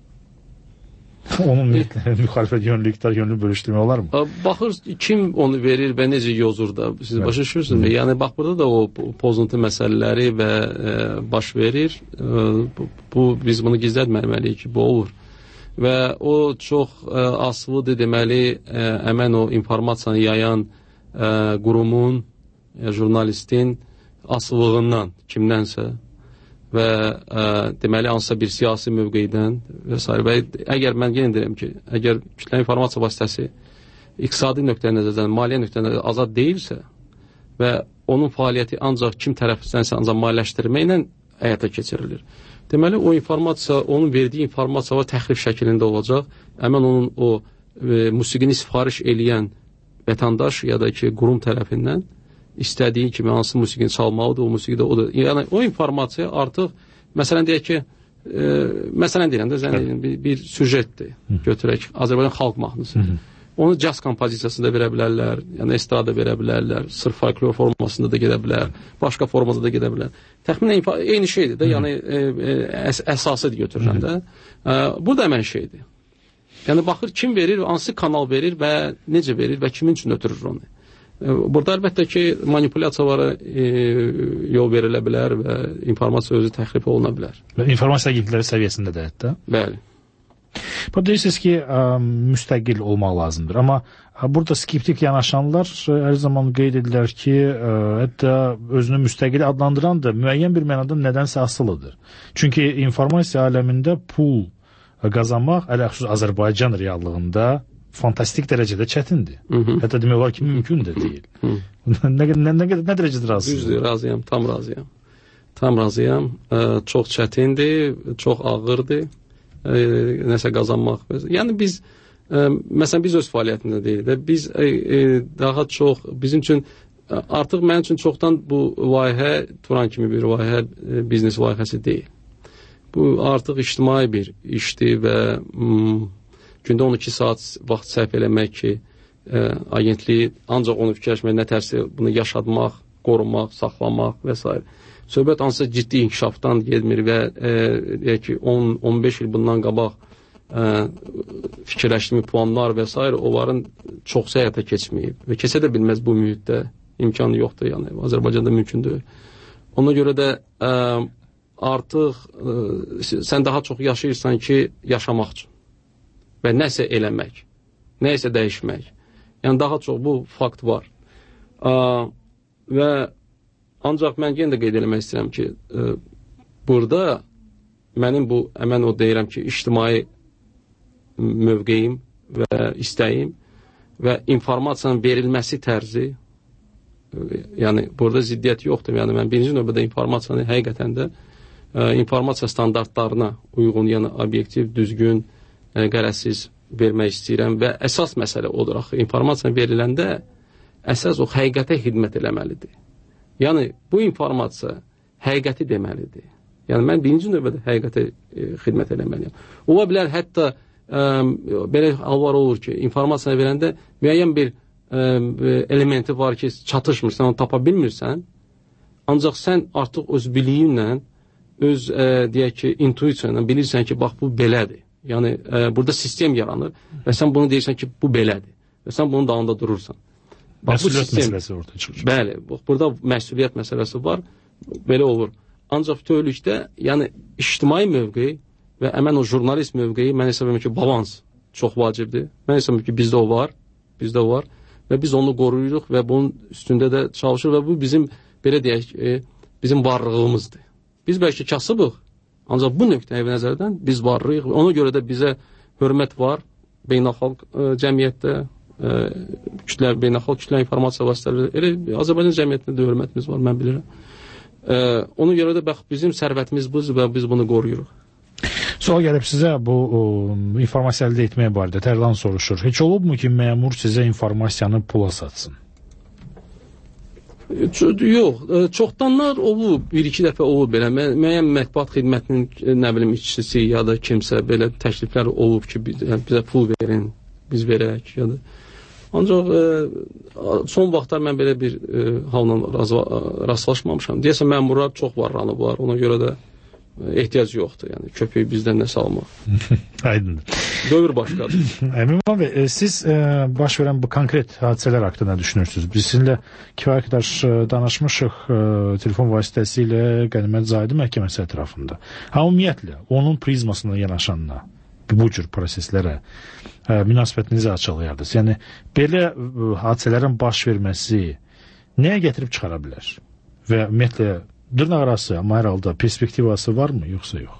Onun müxalifət yönlü, iqtidar yönlü bölüşdürmək olar mı? Baxır, kim onu verir və necə yozur da, siz evet. Başa düşürsünüz. Hmm. Yəni, bax, burada da o pozuntu məsələləri və e, baş verir. E, bu, bu, biz bunu gizlətməliyik ki, bu olur. və o çox ə, asılıdır, deməli, ə, həmən o informasiyanı yayan ə, qurumun, ə, jurnalistin asılığından, kimdənsə və ə, deməli, hansısa bir siyasi mövqeydən və s. Və əgər mən yenə deyirəm ki, əgər kütləvi informasiya vasitəsi iqtisadi nöqtəyə nəzərdən, maliyyə nöqtəyə nəzərdən azad deyilsə və onun fəaliyyəti ancaq kim tərəfindən ancaq maliyyələşdirməklə həyata keçirilir. Deməli, o informasiya, onun verdiyi informasiya var, təxrif şəklində olacaq. Həmən onun o e, musiqini sifariş eləyən vətəndaş ya da ki, qurum tərəfindən istədiyi kimi hansı musiqini çalmalıdır, o musiqidə odur. Yəni, o informasiya artıq, məsələn deyək ki, e, məsələn deyirəm də, zənn bir, bir süjetdir, götürək, Azərbaycan xalq mahnısı. Hı -hı. Onu caz kompozisiyasında verə bilərlər, yəni estrada verə bilərlər, sırf folklor formasında da gedə bilər, başqa formada da gedə bilər. Təxminən eyni şeydir də, yəni e, e, əs əsasıdır götürürəm də. E, bu da həmən şeydir. Yəni baxır kim verir, hansı kanal verir və necə verir və kimin üçün ötürür onu. E, burada əlbəttə ki, manipulyasiyalara e, yol verilə bilər və informasiya özü təxrif oluna bilər. Və informasiya agentlikləri səviyyəsində də hətta? Bəli. Bu deyirsiniz ki, ə, müstəqil olmaq lazımdır. Amma ə, burada skeptik yanaşanlar ə, hər zaman qeyd edirlər ki, ə, hətta özünü müstəqil adlandıran da müəyyən bir mənada nədənsə asılıdır. Çünki informasiya aləmində pul qazanmaq, ələxüsus Azərbaycan reallığında fantastik dərəcədə çətindir. Hı -hı. Hətta demək olar ki, mümkün də deyil. nə, nə, nə, nə dərəcədə razısınız? Düzdür, razıyam, tam razıyam. Tam razıyam. Ə, çox çətindir, çox ağırdır. E, nəsə qazanmaq. Yəni biz e, məsələn biz öz fəaliyyətində deyilik də biz e, e, daha çox bizim üçün artıq mənim üçün çoxdan bu layihə Turan kimi bir layihə e, biznes layihəsi deyil. Bu artıq ictimai bir işdir və mm, gündə on iki saat vaxt sərf eləmək ki e, agentliyi ancaq onu fikirləşmək, nə tərsi bunu yaşatmaq, qorumaq, saxlamaq və s. Söhbət hansısa ciddi inkişafdan gelmir və e, ki on on beş il bundan qabaq e, fikirləşdiyim planlar və s. onların çoxsu həyata keçməyib və keçə də bilməz bu mühitdə, imkanı yoxdur, yəni Azərbaycanda mümkündür. Ona görə də e, artıq e, sən daha çox yaşayırsan ki, yaşamaq üçün və nəsə eləmək, nəsə dəyişmək. Yəni daha çox bu fakt var. E, və ancaq mən yenə də qeyd eləmək istəyirəm ki, e, burada mənim bu, əmən o deyirəm ki, ictimai mövqeyim və istəyim və informasiyanın verilməsi tərzi, e, yəni burada ziddiyyət yoxdur. Yəni mən birinci növbədə informasiyanı həqiqətən də e, informasiya standartlarına uyğun, yəni obyektiv, düzgün, e, qərəzsiz vermək istəyirəm və əsas məsələ odur axı. İnformasiya veriləndə əsas o həqiqətə xidmət eləməlidir. Yəni, bu informasiya həqiqəti deməlidir. Yəni, mən birinci növbədə həqiqətə e, xidmət eləməliyəm. Ola bilər, hətta e, belə hallar olur ki, informasiya verəndə müəyyən bir e, elementi var ki, çatışmırsan, onu tapa bilmirsən, ancaq sən artıq öz biliyinlə, öz, e, deyək ki, intuisiyonla bilirsən ki, bax, bu belədir. Yəni, e, burada sistem yaranır və sən bunu deyirsən ki, bu belədir və sən bunun dalında durursan. Bax, məsuliyyət sistem, məsələsi ortaya çıxır. Bəli, burada məsuliyyət məsələsi var, belə olur. Ancaq bütövlükdə, yəni ictimai mövqeyi və əmən o jurnalist mövqeyi mən hesab edirəm ki, balans çox vacibdir. Mən hesab edirəm ki, bizdə o var, bizdə o var və biz onu qoruyuruq və bunun üstündə də çalışırıq və bu bizim, belə deyək, e, bizim varlığımızdır. Biz bəlkə kasıbıq, ancaq bu nöqtəyə nəzərdən biz varlıyıq və ona görə də bizə hörmət var beynəlxalq e, cəmiyyətdə, kütlə, beynəlxalq kütlə informasiya vasitələri, elə Azərbaycan cəmiyyətində də hörmətimiz var, mən bilirəm. E, ona görə də bax, bizim sərvətimiz bu və biz bunu qoruyuruq. Sual gəlib sizə bu o, informasiya əldə etməyə barədə Tərlan soruşur. Heç olubmu ki, məmur sizə informasiyanı pula satsın? Yox, çoxdanlar olub, bir-iki dəfə olub belə. Müəyyən mətbuat xidmətinin, nə bilim, işçisi ya da kimsə belə təkliflər olub ki, bizə pul verin, biz verək ya da. Ancaq e, son vaxtlar mən belə bir e, halla rastlaşmamışam. Deyəsən, məmurlar çox varlanı var, ona görə də ehtiyac yoxdur, yəni köpüyü bizdən nə salmaq. Aydındır. Dövr başqadır. Əmin bəy, siz e, baş verən bu konkret hadisələr haqqında düşünürsünüz? Biz sizinlə kifayət qədər danışmışıq e, telefon vasitəsilə Qənimət Zahidi məhkəməsi ətrafında. Ha, ümumiyyətlə, onun prizmasına yanaşanına bu cür proseslərə ə, münasibətinizi açıqlayardınız. Yəni belə ə, hadisələrin baş verməsi nəyə gətirib çıxara bilər? Və ümumiyyətlə dırnaqarası, amma hər halda perspektivası varmı, yoxsa yox?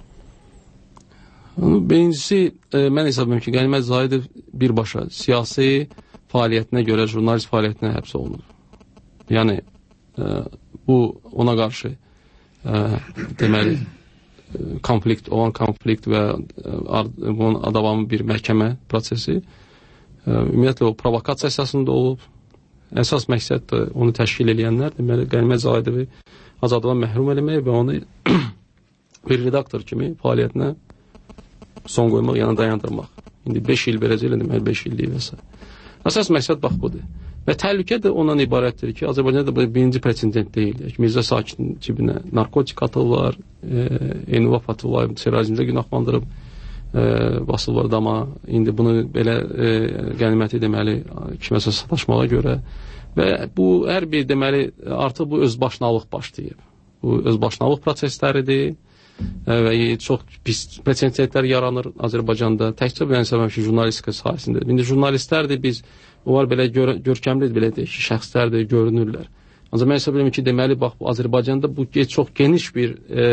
Birincisi, e, mən hesab edirəm ki, Qənimət Zahidov birbaşa siyasi fəaliyyətinə görə jurnalist fəaliyyətinə həbs olunur. Yəni, e, bu ona qarşı e, deməli, konflikt, olan konflikt və bunun adamın bir məhkəmə prosesi ümumiyyətlə o provokasiya əsasında olub. Əsas məqsəd də onu təşkil edənlər deməli Qənimət Zahidovu azadlıqdan məhrum eləmək və onu bir redaktor kimi fəaliyyətinə son qoymaq, yəni dayandırmaq. İndi beş il verəcəklər, deməli beş illik və s. Əsas məqsəd bax budur. Və təhlükə də ondan ibarətdir ki, Azərbaycanda da birinci president deyil. Mirzə Sakitin cibinə narkotik atırlar, e, Eynullah Fatullayev terrorizmdə günahlandırıb e, basırlar dama. İndi bunu belə e, qəniməti deməli kiməsə sataşmağa görə və bu hər bir deməli artıq bu özbaşınalıq başlayıb. Bu özbaşınalıq prosesləridir və çox pis presentlər yaranır Azərbaycanda. Təkcə mən səbəb ki, jurnalistika sahəsində. İndi jurnalistlərdir, biz onlar belə gör görkəmlidir, belə deyək ki, şəxslərdir, görünürlər. Ancaq mən hesab edirəm ki, deməli, bax, bu Azərbaycanda bu çox geniş bir e,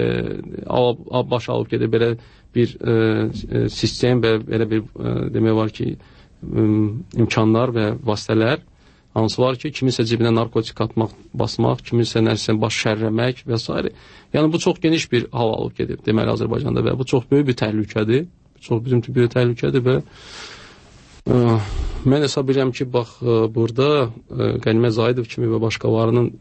e, baş alıb gedir, belə bir e, sistem və belə bir e, demək var ki, e, imkanlar və vasitələr, hansı var ki, kiminsə cibinə narkotik atmaq, basmaq, kiminsə nəsə baş şərrəmək və s. Yəni, bu çox geniş bir hal alıb gedir, deməli, Azərbaycanda və bu çox böyük bir təhlükədir. Çox bizim üçün böyük təhlükədir və e, mən hesab edirəm ki, bax, burada Qənimət Zahidov kimi və başqalarının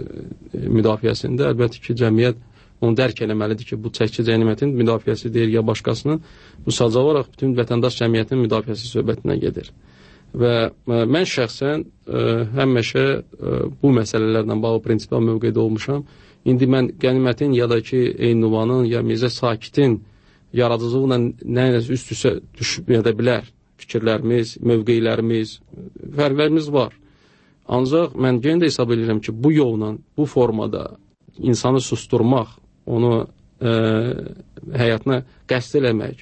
müdafiəsində əlbəttə ki, cəmiyyət onu dərk eləməlidir ki, bu təkcə cəmiyyətin müdafiəsi deyil ya başqasının, bu sadəcə olaraq bütün vətəndaş cəmiyyətinin müdafiəsi söhbətinə gedir. Və mən şəxsən həmişə bu məsələlərlə bağlı prinsipal mövqedə olmuşam. İndi mən Qənimətin ya da ki, Eynuvanın ya Mirzə Sakitin yaradıcılıqla nə üst-üstə düşüb edə bilər. Fikirlərimiz, mövqeylərimiz, fərqlərimiz var. Ancaq mən yenə də hesab edirəm ki, bu yolla, bu formada insanı susturmaq, onu e, həyatına qəsd eləmək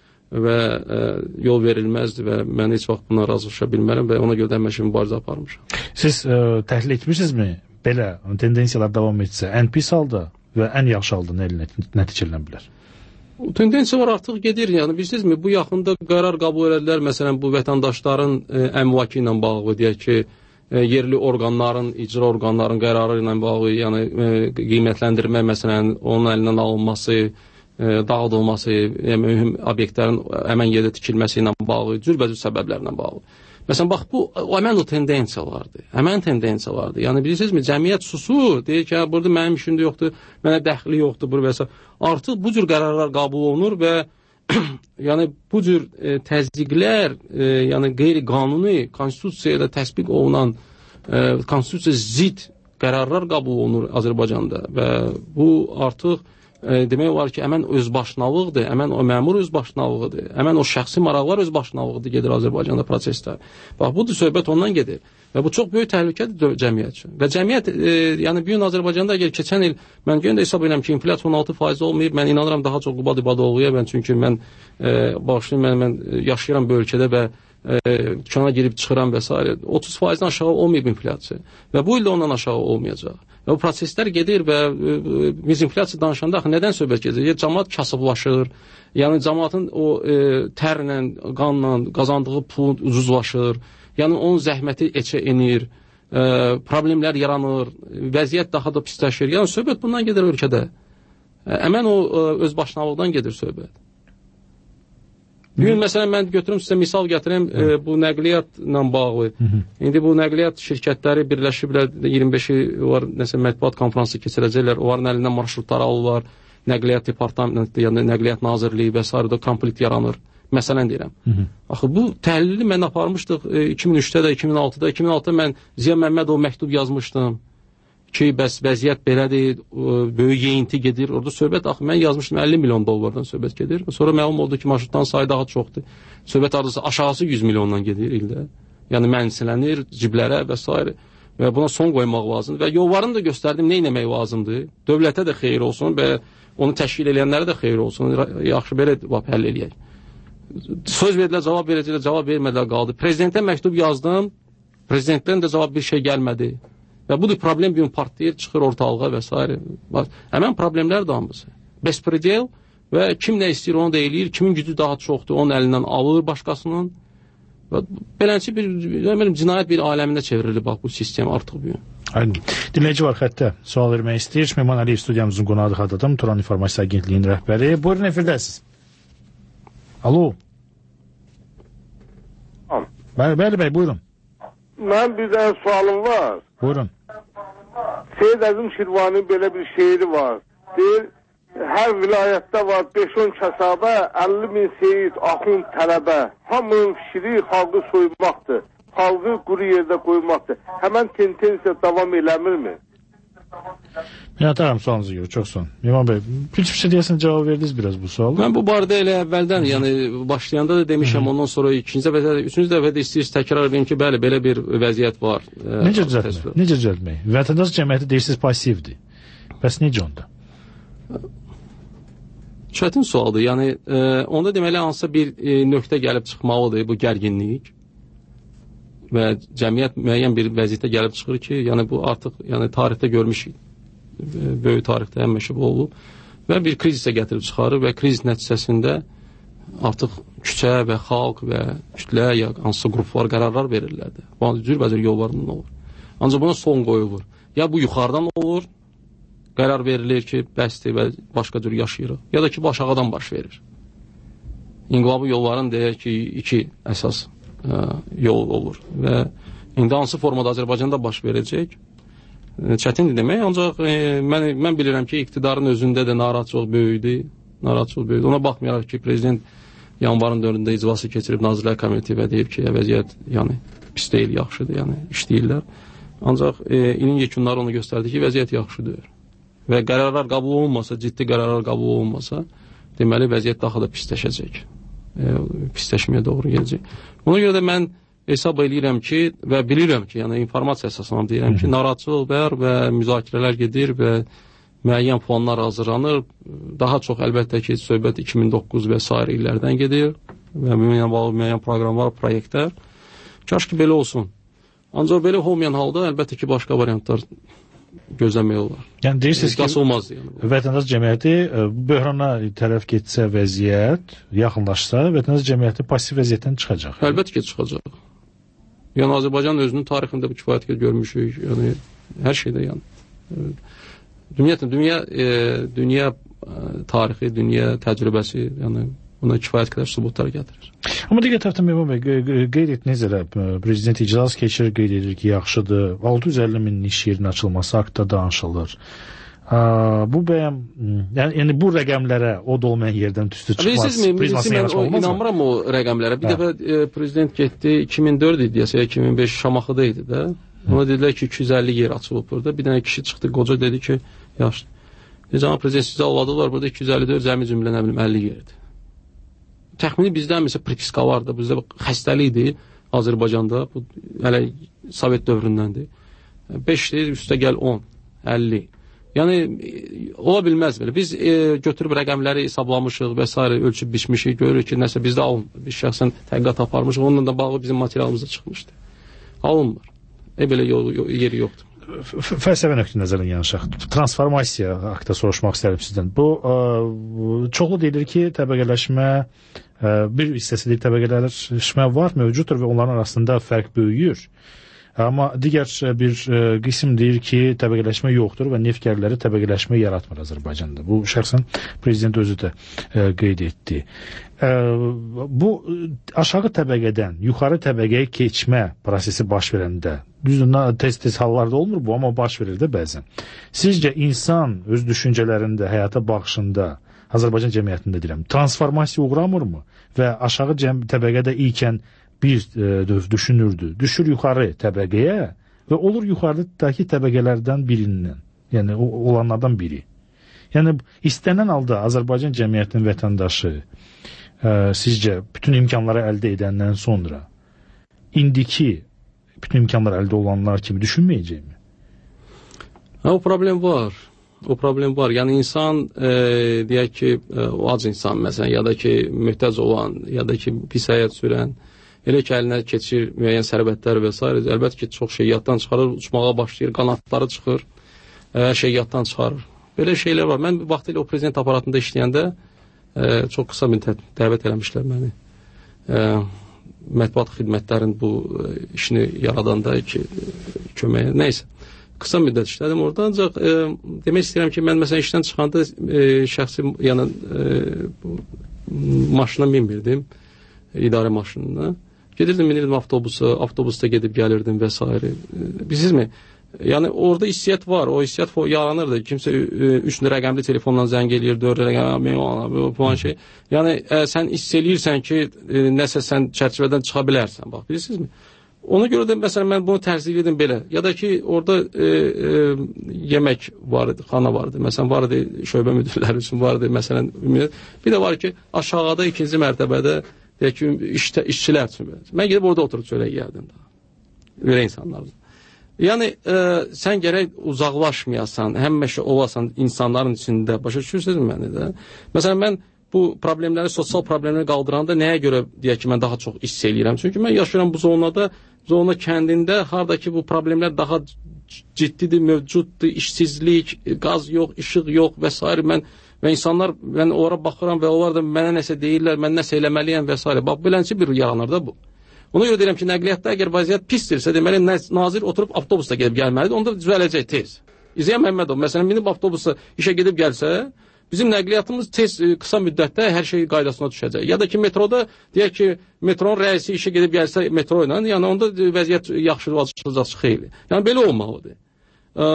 və e, yol verilməzdir və mən heç vaxt buna razılaşa bilmərəm və ona görə həmişə mübarizə aparmışam. Siz e, təhlil etmişsinizmi? Belə tendensiyalar davam etsə, ən pis halda və ən yaxşı halda nə nəticələnə bilər? O tendensiya var, artıq gedir. Yəni, bilirsizmi, bu yaxında qərar qəbul edilər, məsələn, bu vətəndaşların e, əmvaki ilə bağlı, deyək ki, e, yerli orqanların, icra orqanların qərarı ilə bağlı, yəni e, qiymətləndirmə, məsələn, onun əlindən alınması, e, dağıdılması, e, mühüm obyektlərin əmən yerdə tikilməsi ilə bağlı, cürbəcür səbəblərlə bağlı. Məsələn, bax, bu, əmən o tendensiyalardır, əmən tendensiyalardır. Yəni, bilirsizmi, cəmiyyət susur, deyir ki, burada mənim işimdə yoxdur, mənə dəxli yoxdur, bur və s. Artıq bu cür qərarlar qəbul olunur və yəni, bu cür e, təzyiqlər, e, yəni qeyri-qanuni, konstitusiyaya da təsbiq olunan, e, konstitusiyaya zid qərarlar qəbul olunur Azərbaycanda və bu artıq e, demək olar ki, əmən özbaşınalıqdır, əmən o məmur özbaşınalığıdır, əmən o şəxsi maraqlar özbaşınalığıdır gedir Azərbaycanda proseslər. Bax, budur söhbət ondan gedir və bu çox böyük təhlükədir cəmiyyət üçün. Və cəmiyyət, e, yəni bir gün Azərbaycanda gəl, keçən il, mən yenə də hesab edirəm ki, inflyasiya on altı faiz olmayıb, mən inanıram daha çox Qubad İbadoğlu'ya, mən çünki mən e, bağışlayın, mən, mən yaşayıram bu ölkədə və e, dükkana girib çıxıram və s. otuz faizdən aşağı olmayıb inflyasiya və bu ildə ondan aşağı olmayacaq. Və bu proseslər gedir və e, biz inflyasiya danışanda axı nədən söhbət gedir? Cəmaat kasıblaşır, yəni cəmaatın o e, tərlə, qanla qazandığı pul ucuzlaşır, yəni onun zəhməti eçə enir, e, problemlər yaranır, vəziyyət daha da pisləşir. Yəni söhbət bundan gedir ölkədə. E, əmən o e, özbaşınalıqdan gedir söhbət. Bir gün, məsələn, mən götürüm sizə misal gətirəm, e, bu nəqliyyatla bağlı. Hı -hı. İndi bu nəqliyyat şirkətləri birləşiblər, iyirmi beşi var, nəsə mətbuat konfransı keçirəcəklər, onların əlindən marşrutları alırlar, nəqliyyat departamenti, yəni nəqliyyat nazirliyi və s. da konflikt yaranır. Məsələn deyirəm. Hı -hı. Axı, bu təhlili mən aparmışdıq e, iki min üçdə də, iki min altıda. iki min altıda mən Ziya Məmmədov məktub yazmışdım ki, bəs vəziyyət belədir, böyük yeyinti gedir. Orada söhbət, axı, mən yazmışdım əlli milyon dollardan söhbət gedir. Sonra məlum oldu ki, marşrutdan sayı daha çoxdur. Söhbət arası aşağısı yüz milyondan gedir ildə. Yəni, mənsilənir ciblərə və s. Və buna son qoymaq lazımdır. Və yollarını da göstərdim, nə etmək lazımdır. Dövlətə də xeyir olsun və onu təşkil edənlərə də xeyir olsun. Yaxşı, belə həll eləyək. söz verdilər, cavab verəcəklər, cavab vermədilər, qaldı. Prezidentə məktub yazdım, prezidentdən də cavab bir şey gəlmədi. Və budur problem bir gün partlayır, çıxır ortalığa və s. Həmən problemlər də hamısı. Bespredel və kim nə istəyir onu da eləyir, kimin gücü daha çoxdur, onun əlindən alır başqasının. Və beləncə bir, bir cinayət bir aləmində çevrilir bax bu sistem artıq bir gün. Aynen. Dinləyici var xəttə, sual vermək istəyir. Mehman Əliyev studiyamızın qonağı xadadım, Turan İnformasiya Agentliyinin rəhbəri. Buyurun, efirdəsiz. Alo. Bəli, bəli bəy, buyurun. Mən bir dənə sualım var. Buyurun. Seyid Əzim Şirvanın belə bir şeiri var. Deyir, hər vilayətdə var beş on kəsabə, əlli min seyid, axun, tələbə. Hamının fikri xalqı soymaqdır. Xalqı quru yerdə qoymaqdır. Həmən tendensiya davam eləmirmi? Ya tamam, sualınızı görə, çox son. Mehman bəy, bir şey deyəsən cavab verdiniz biraz bu sualı. Mən bu barədə elə əvvəldən, yəni başlayanda da demişəm, ondan sonra ikinci dəfə, üçüncü dəfə də istəyirsiniz təkrar edeyim ki, bəli, belə bir vəziyyət var. Necə düzəltmək? Necə düzəltmək? Vətəndaş cəmiyyəti deyirsiniz passivdir. Bəs necə onda? Çətin sualdır. Yəni e, onda deməli hansısa bir e, nöqtə gəlib çıxmalıdır bu gərginlik və cəmiyyət müəyyən bir vəziyyətə gəlib çıxır ki, yəni bu artıq yəni tarixdə görmüşük. Böyük tarixdə həmişə bu olub və bir krizisə gətirib çıxarır və kriz nəticəsində artıq küçə və xalq və kütlə ya hansısa qruplar qərarlar verirlər də. Bu cürbəcür yollarından olur. Ancaq buna son qoyulur. Ya bu yuxarıdan olur, qərar verilir ki, bəsdir və başqa cür yaşayırıq. Ya da ki, bu aşağıdan baş verir. İnqilabı yolların deyək ki, iki əsas ə, yol olur və indi hansı formada Azərbaycanda baş verəcək? Çətindir demək, ancaq e, mən, mən bilirəm ki, iqtidarın özündə də narahatçılıq böyüdür. Narahatçılıq böyüdür. Ona baxmayaraq ki, prezident yanvarın dördündə iclası keçirib Nazirlər Komiteti və deyib ki, vəziyyət yəni, pis deyil, yaxşıdır, yəni işləyirlər. Ancaq e, ilin yekunları onu göstərdi ki, vəziyyət yaxşıdır. Və qərarlar qəbul olunmasa, ciddi qərarlar qəbul olunmasa, deməli vəziyyət daha da pisləşəcək. E, pisləşməyə doğru gələcək. Ona görə də mən hesab edirəm ki, və bilirəm ki, yəni informasiya əsasından deyirəm ki, narahatçılıqlar və müzakirələr gedir və müəyyən planlar hazırlanır. Daha çox əlbəttə ki, söhbət iki min doqquz və s. illərdən gedir və müəyyən, müəyyən proqramlar, proyektlər. Kaş ki, belə olsun. Ancaq belə olmayan halda əlbəttə ki, başqa variantlar gözləmək olar. Yəni deyirsiniz ki, olmaz, yəni. Vətəndaş cəmiyyəti böhrana tərəf getsə vəziyyət, yaxınlaşsa, vətəndaş cəmiyyəti pasiv vəziyyətdən çıxacaq. Əlbəttə ki, çıxacaq. Yəni Azərbaycan özünün tarixində bu kifayət qədər görmüşük. Yəni hər şeydə yəni. Ümumiyyətlə dünya e, dünya e, tarixi, dünya təcrübəsi, yəni buna kifayət qədər sübutlar gətirir. Amma digər tərəfdən Mehman bəy qeyd etdiniz elə prezident iclas keçirir, qeyd edir ki, yaxşıdır. altı yüz əlli min iş yerinin açılması haqqında danışılır. Bu bəyəm, yəni, yəni bu rəqəmlərə o da olmayan yerdən üstü çıxmaz. Bilirsiniz, mən o, inanmıram o rəqəmlərə. Bir hə. dəfə e, prezident getdi, iki min dörd idi, deyəsə, iki min beş Şamaxıda idi də. Ona dedilər ki, iki yüz əlli yer açılıb burada. Bir dənə kişi çıxdı, qoca dedi ki, yaxşı. Cənab prezident sizə alladılar, burada iki yüz əlli dörd cəmi cümlə nə bilim əlli yerdir. Təxmini bizdə məsələn pripiska vardı, bizdə xəstəlikdir Azərbaycanda, bu hələ Sovet dövründəndir. beşdir, üstə gəl on, əlli. Yəni, ola bilməz belə. Biz e, götürüb rəqəmləri hesablamışıq və s. ölçüb biçmişik, görürük ki, nəsə bizdə alınmır. Biz şəxsən tədqiqat aparmışıq, onunla da bağlı bizim materialımızda çıxmışdı. Alınmır. E, belə yol, yol, yeri yoxdur. Fəlsəfə nöqtə nəzərdən yanaşaq. Transformasiya haqqında soruşmaq istərdim sizdən. Bu, ə, çoxlu deyilir ki, təbəqələşmə, ə, bir hissəsi deyil, təbəqələşmə var, mövcuddur və onların arasında fərq böyüyür. Amma digər bir ə, qism deyir ki, təbəqələşmə yoxdur və neftkarları təbəqələşmə yaratmır Azərbaycanda. Bu şəxsən prezident özü də ə, qeyd etdi. Ə, bu aşağı təbəqədən yuxarı təbəqəyə keçmə prosesi baş verəndə, düzdür, tez-tez hallarda olmur bu, amma baş verir də bəzən. Sizcə insan öz düşüncələrində, həyata baxışında, Azərbaycan cəmiyyətində deyirəm, transformasiya uğramırmı? Və aşağı təbəqədə ikən bir e, düşünürdü, düşür yuxarı təbəqəyə və olur yuxarıdakı təbəqələrdən birindən, yəni o, olanlardan biri. Yəni istənilən halda Azərbaycan cəmiyyətinin vətəndaşı e, sizcə bütün imkanları əldə edəndən sonra indiki bütün imkanlar əldə olanlar kimi düşünməyəcəkmi? Ha, o problem var. O problem var. Yəni insan e, deyək ki, e, o ac insan məsələn, ya da ki, möhtac olan, ya da ki, pis həyat sürən, elə ki, əlinə keçir müəyyən sərvətlər və s. Əlbəttə ki, çox şey yaddan çıxarır, uçmağa başlayır, qanatları çıxır, hər şey yaddan çıxarır. Belə şeylər var. Mən vaxtilə o prezident aparatında işləyəndə e, çox qısa müddət dəvət eləmişlər məni. E, mətbuat xidmətlərin bu e, işini yaradanda ki, köməyə, neysə. Qısa müddət işlədim orada, ancaq e, demək istəyirəm ki, mən məsələn işdən çıxanda e, şəxsi, yəni e, bu, maşına minmirdim, idarə maşınına. Gedirdim, minirdim avtobusa, avtobusda gedib gəlirdim və s. E, bilirsizmi? Yəni orada hissiyyat var, o hissiyyat yaranırdı. Kimsə üç rəqəmli telefonla zəng eləyir, dörd rəqəmli falan şey. Yəni e, sən hiss eləyirsən ki, e, nəsə sən çərçivədən çıxa bilərsən, bax, bilirsizmi? Ona görə də məsələn mən bunu tərziylədim belə. Ya da ki orada e, e, yemək vardı, xana vardı. Məsələn vardı şöbə müdürləri üçün vardı məsələn. Bir də var ki aşağıda ikinci mərtəbədə deyək ki işçi, işçilər üçün. Mən gedib orada oturub çörək yeyərdim daha. Belə insanlardır. Yəni e, sən gərək uzaqlaşmayasan, həmişə olasan insanların içində. Başa düşürsünüz məni də? Məsələn mən bu problemləri, sosial problemləri qaldıranda nəyə görə deyək ki, mən daha çox hiss eləyirəm? Çünki mən yaşayıram bu zonada, zona kəndində, hardakı bu problemlər daha ciddidir, mövcuddur, işsizlik, qaz yox, işıq yox və s. Mən və insanlar, mən onlara baxıram və onlar da mənə nəsə deyirlər, mən nəsə eləməliyəm və s. Bax, beləncə bir yaranır da bu. Ona görə deyirəm ki, nəqliyyatda əgər vəziyyət pisdirsə, deməli, nazir oturub avtobusda gedib gəlməlidir, onda düzələcək tez. İzəyə Məmmədov, məsələn, minib avtobusda işə gedib gəlsə, bizim nəqliyyatımız tez, qısa müddətdə hər şey qaydasına düşəcək. Ya da ki, metroda, deyək ki, metronun rəisi işə gedib gəlsə metro ilə, yəni onda vəziyyət yaxşılaşacaq xeyli. Yəni, belə olmalıdır. Ə,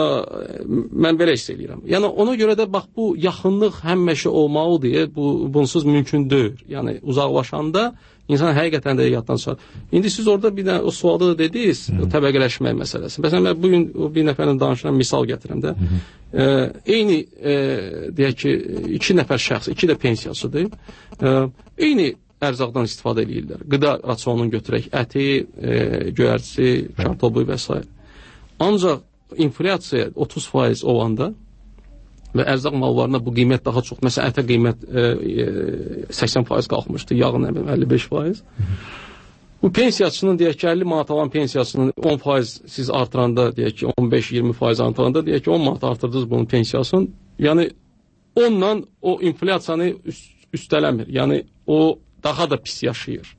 mən belə hiss eləyirəm. Yəni, ona görə də, bax, bu yaxınlıq həmişə olmalıdır, bu, bunsuz mümkün deyil. Yəni, uzaqlaşanda insan həqiqətən də yaddan çıxar. İndi siz orada bir də o sualda da dediniz, təbəqələşmək məsələsi. Məsələn, mən bugün bir nəfərin danışına misal gətirəm də. E, eyni, e, deyək ki, iki nəfər şəxs, iki də pensiyasıdır. E, eyni ərzaqdan istifadə edirlər. Qıda rasionunu götürək, əti, e, göyərçisi, kartobu və s. Ancaq inflyasiya otuz faiz olanda və ərzaq mallarına bu qiymət daha çox, məsələn, ətə qiymət e, e, səksən faiz qalxmışdı, yağın əlli beş faiz. Bu pensiyaçının, deyək ki, əlli manat alan pensiyasının on faiz siz artıranda, deyək ki, on beş iyirmi faiz artıranda, deyək ki, on manat artırdınız bunun pensiyasını. Yəni, onunla o inflyasiyanı üst, üstələmir. Yəni, o daha da pis yaşayır.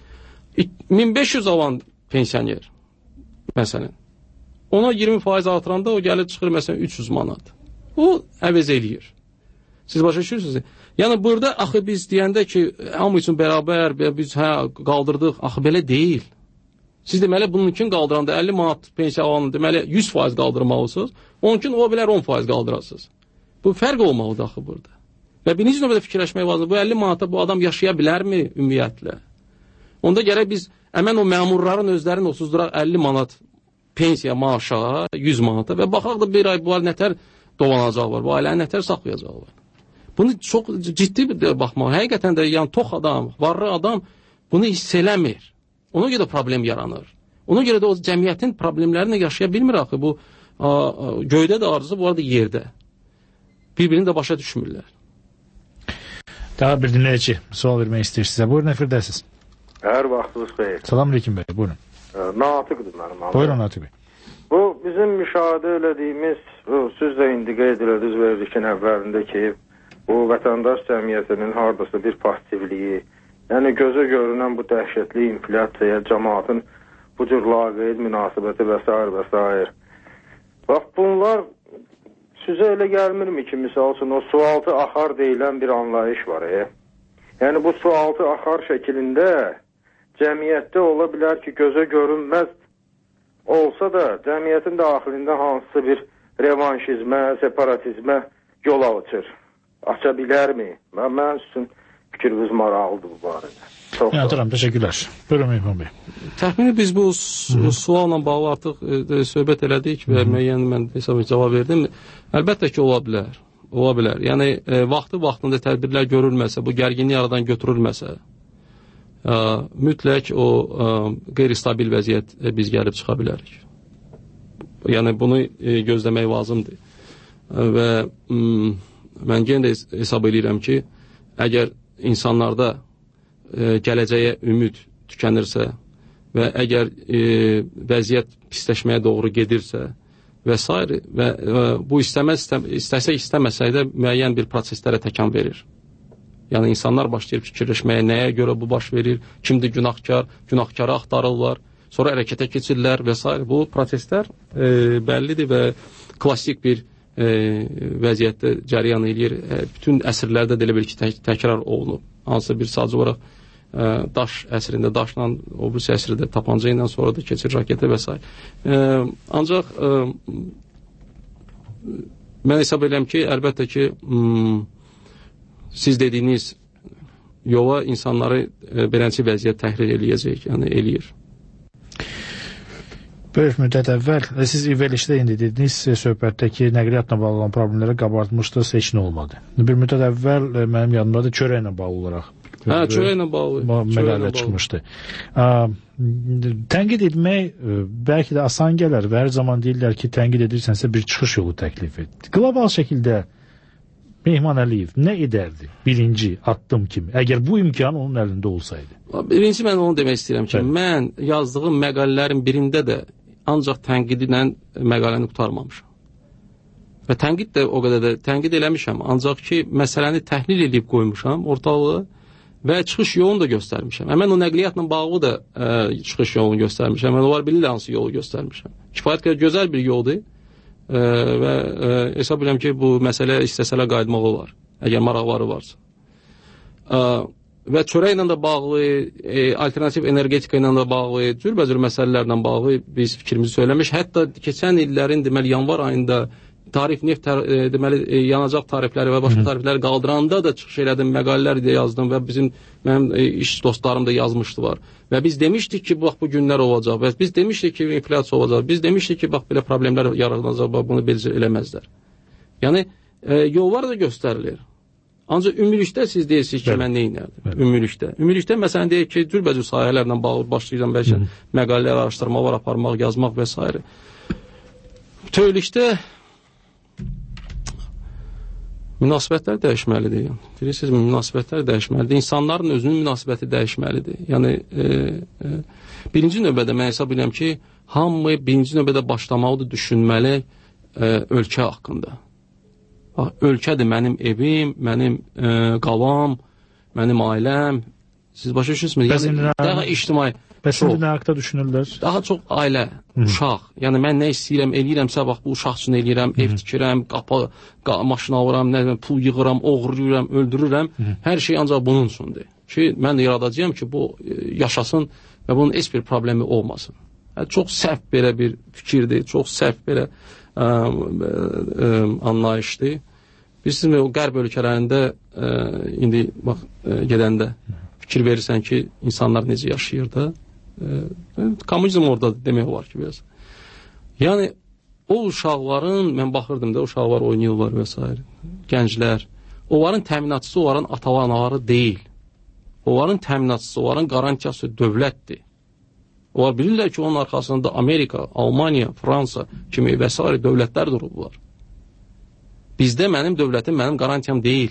min beş yüz alan pensioner, məsələn, ona iyirmi faiz artıranda o gəlir çıxır, məsələn, üç yüz manat. O əvəz eləyir. Siz başa düşürsünüz? Yəni, burada axı biz deyəndə ki, hamı üçün bərabər, biz hə, qaldırdıq, axı belə deyil. Siz deməli, bunun üçün qaldıranda əlli manat pensiya alanı, deməli, yüz faiz qaldırmalısınız, onun üçün o bilər on faiz qaldırasınız. Bu fərq olmalıdır axı burada. Və birinci növbədə fikirləşmək lazım, bu əlli manata bu adam yaşaya bilərmi ümumiyyətlə? Onda gərək biz, əmən o məmurların özlərini otuzduraq əlli manat pensiya maaşa, yüz manata və baxaq da bir ay bunlar nətər dolanacaqlar, bu ailəni nətər saxlayacaqlar. Bunu çox ciddi bir baxmaq. Həqiqətən də yəni tox adam, varlı adam bunu hiss eləmir. Ona görə problem yaranır. Ona görə də o cəmiyyətin problemlərini yaşaya bilmir axı. Bu a, a, göydə də arzusu, bu arada yerdə. Bir-birini də başa düşmürlər. Daha bir dinləyici sual vermək istəyir sizə. Buyurun, efirdəsiz. Hər vaxtınız xeyir. Salam aleyküm bəy, buyurun. Natiqdir mənim adım. Buyurun Natiq bəy. Bu bizim müşahidə elədiyimiz, siz də indi qeyd elədiniz verilikin əvvəlində ki, bu vətəndaş cəmiyyətinin hardasa bir passivliyi, yəni gözə görünən bu dəhşətli inflyasiyaya, cəmaatın bu cür laqeyd münasibəti və s. və s. Bax, bunlar sizə elə gəlmirmi ki, misal üçün o sualtı axar deyilən bir anlayış var. E? Yəni bu sualtı axar şəkilində cəmiyyətdə ola bilər ki, gözə görünməz olsa da cəmiyyətin daxilində hansısa bir revanşizmə, separatizmə yol açır. Aça bilərmi? Mən, mən üçün fikriniz maraqlıdır bu barədə. Çox yəni, tamam, təşəkkürlər. Buyurun Mehman bəy. Təxmini biz bu sualla bağlı artıq e, söhbət elədik və müəyyən mən hesab cavab verdim. Əlbəttə ki, ola bilər. Ola bilər. Yəni, e, vaxtı vaxtında tədbirlər görülməsə, bu gərginlik aradan götürülməsə, e, mütləq o e, qeyri-stabil vəziyyət e, biz gəlib çıxa bilərik. Yəni, bunu e, gözləmək lazımdır. və m, mən yenə də hesab edirəm ki, əgər insanlarda e, gələcəyə ümid tükənirsə və əgər e, vəziyyət pisləşməyə doğru gedirsə və s. və e, bu istəməz, istə, istəsə istəməsə də müəyyən bir proseslərə təkan verir. Yəni insanlar başlayır fikirləşməyə, nəyə görə bu baş verir, kimdir günahkar, günahkarı axtarırlar, sonra hərəkətə keçirlər və s. Bu proseslər e, bəllidir və klassik bir e, vəziyyətdə cəryan edir. E, bütün əsrlərdə də elə bil ki, tək, təkrar olunub. Hansısa bir sadəcə olaraq e, daş əsrində, daşla, o birisi əsrində tapanca ilə, sonra da keçir raketə və s. E, ancaq e, mən hesab edirəm ki, əlbəttə ki, m, siz dediyiniz yola insanları e, beləncə vəziyyət təhrir eləyəcək, yəni eləyir. Böyük müddət əvvəl, siz verilişdə indi dediniz, söhbətdəki nəqliyyatla bağlı olan problemlərə qabartmışdınız, heç nə olmadı. Bir müddət əvvəl mənim yadımdadır, çörəklə bağlı olaraq. Hə, çörəklə bağlı. Məqalə çıxmışdı. Ə, tənqid etmək bəlkə də asan gələr və hər zaman deyirlər ki, tənqid edirsənsə bir çıxış yolu təklif et. Qlobal şəkildə Mehman Əliyev nə edərdi birinci addım kimi, əgər bu imkan onun əlində olsaydı? Birinci mən onu demək istəyirəm ki, Bəli. mən yazdığım məqalələrin birində də ancaq tənqidi ilə məqaləni qurtarmamışam. Və tənqid də o qədər də tənqid eləmişəm, ancaq ki, məsələni təhlil edib qoymuşam ortalığa və çıxış yolunu da göstərmişəm. Həmən o nəqliyyatla bağlı da ə, çıxış yolunu göstərmişəm. Mən onlar bilirlər hansı yolu göstərmişəm. Kifayət qədər gözəl bir yoldur. Ə, və ə, hesab edirəm ki, bu məsələ istəsələr qayıtmaq olar, əgər maraqları varsa. Ə, və çörəklə də bağlı, e, alternativ energetika ilə də bağlı, cürbəcür məsələlərlə bağlı biz fikrimizi söyləmiş. Hətta keçən illərin deməli yanvar ayında tarif neft tar e, deməli e, yanacaq tarifləri və başqa tarifləri qaldıranda da çıxış elədim, məqalələr də yazdım və bizim mənim e, iş dostlarım da yazmışdılar. Və biz demişdik ki, bax bu günlər olacaq və biz demişdik ki, inflyasiya olacaq. Biz demişdik ki, bax belə problemlər yaranacaq, bax bunu belə eləməzlər. Yəni e, yollar da göstərilir. Ancaq ümumilikdə siz deyirsiniz ki, Bəli. mən nə edərdim? Ümumilikdə. Ümumilikdə məsələn deyək ki, cürbəcür sahələrlə bağlı başlayacağım bəlkə məqalələr araşdırmalar aparmaq, yazmaq və s. Bütövlükdə münasibətlər dəyişməlidir. Bilirsiniz, münasibətlər dəyişməlidir. İnsanların özünün münasibəti dəyişməlidir. Yəni e, e, birinci növbədə mən hesab edirəm ki, hamı birinci növbədə başlamalıdır düşünməli e, ölkə haqqında. Ölkədir mənim evim, mənim e, qalam, mənim ailəm. Siz başa düşürsünüz? Yəni, daha ictimai. Bəs indi nə haqda düşünürlər? Daha çox ailə, Hı. uşaq. Yəni mən nə istəyirəm, eləyirəmsə, bax bu uşaq üçün eləyirəm, Hı. ev tikirəm, qapa, qa, maşın alıram, nə biləm, pul yığıram, oğurluyuram, öldürürəm. Hı. Hər şey ancaq bunun üçündür. Ki mən də yaradacağam ki, bu e, yaşasın və bunun heç bir problemi olmasın. Yəni, çox səhv belə bir fikirdir, çox səhv belə ə, ə, ə, anlayışdır. Bilirsiniz, o qərb ölkələrində ə, indi bax ə, gedəndə fikir verirsən ki, insanlar necə yaşayır da. Ə, kommunizm orada demək olar ki, biraz. Yəni o uşaqların, mən baxırdım da, uşaqlar oynayırlar və s. Gənclər, onların təminatçısı onların ata-anaları deyil. Onların təminatçısı, onların qarantiyası dövlətdir. Onlar bilirlər ki, onun arxasında Amerika, Almaniya, Fransa kimi və s. dövlətlər durublar. Bizdə mənim dövlətim, mənim qarantiyam deyil.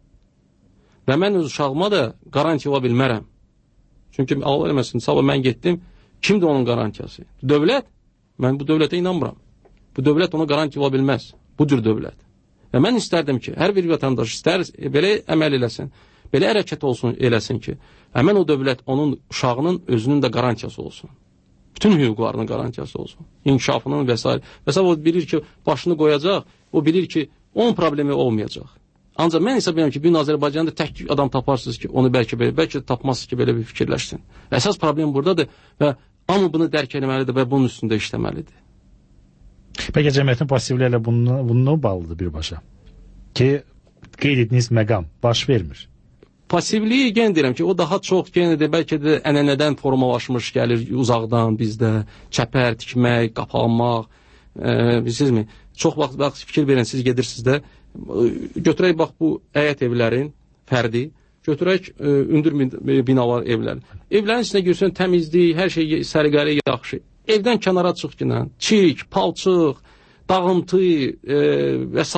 Və mən öz uşağıma da garantiya ola bilmərəm. Çünki Allah eləməsin, sabah mən getdim, kimdir onun garantiyası? Dövlət? Mən bu dövlətə inanmıram. Bu dövlət ona garantiya ola bilməz. Budur dövlət. Və mən istərdim ki, hər bir vətəndaş istər belə əməl eləsin, belə hərəkət olsun, eləsin ki, həmən o dövlət onun uşağının özünün də garantiyası olsun. Bütün hüquqlarının garantiyası olsun. İnkişafının və s. Məsələn, o bilir ki, başını qoyacaq, o bilir ki, onun problemi olmayacaq. Ancaq mən hesab edirəm ki, bir Azərbaycanda tək adam taparsınız ki, onu bəlkə belə, bəlkə də tapmazsınız ki, belə bir fikirləşsin. Əsas problem buradadır və amma bunu dərk etməlidir və bunun üstündə işləməlidir. Bəlkə cəmiyyətin passivliyi ilə bununla, bununla bağlıdır birbaşa. Ki, qeyd etdiyiniz məqam baş vermir. Passivliyi gen deyirəm ki, o daha çox gen də bəlkə də ənənədən formalaşmış gəlir uzaqdan bizdə. Çəpər tikmək, qapanmaq, e, bilirsinizmi? Çox vaxt bax, fikir verin, siz gedirsiniz də, götürək bax bu həyət evlərin fərdi, götürək e, ündür binalar evlər. Evlərin içində görsən təmizlik, hər şey səliqəli, yaxşı. Evdən kənara çıx ki, çik, palçıq, dağıntı e, və s.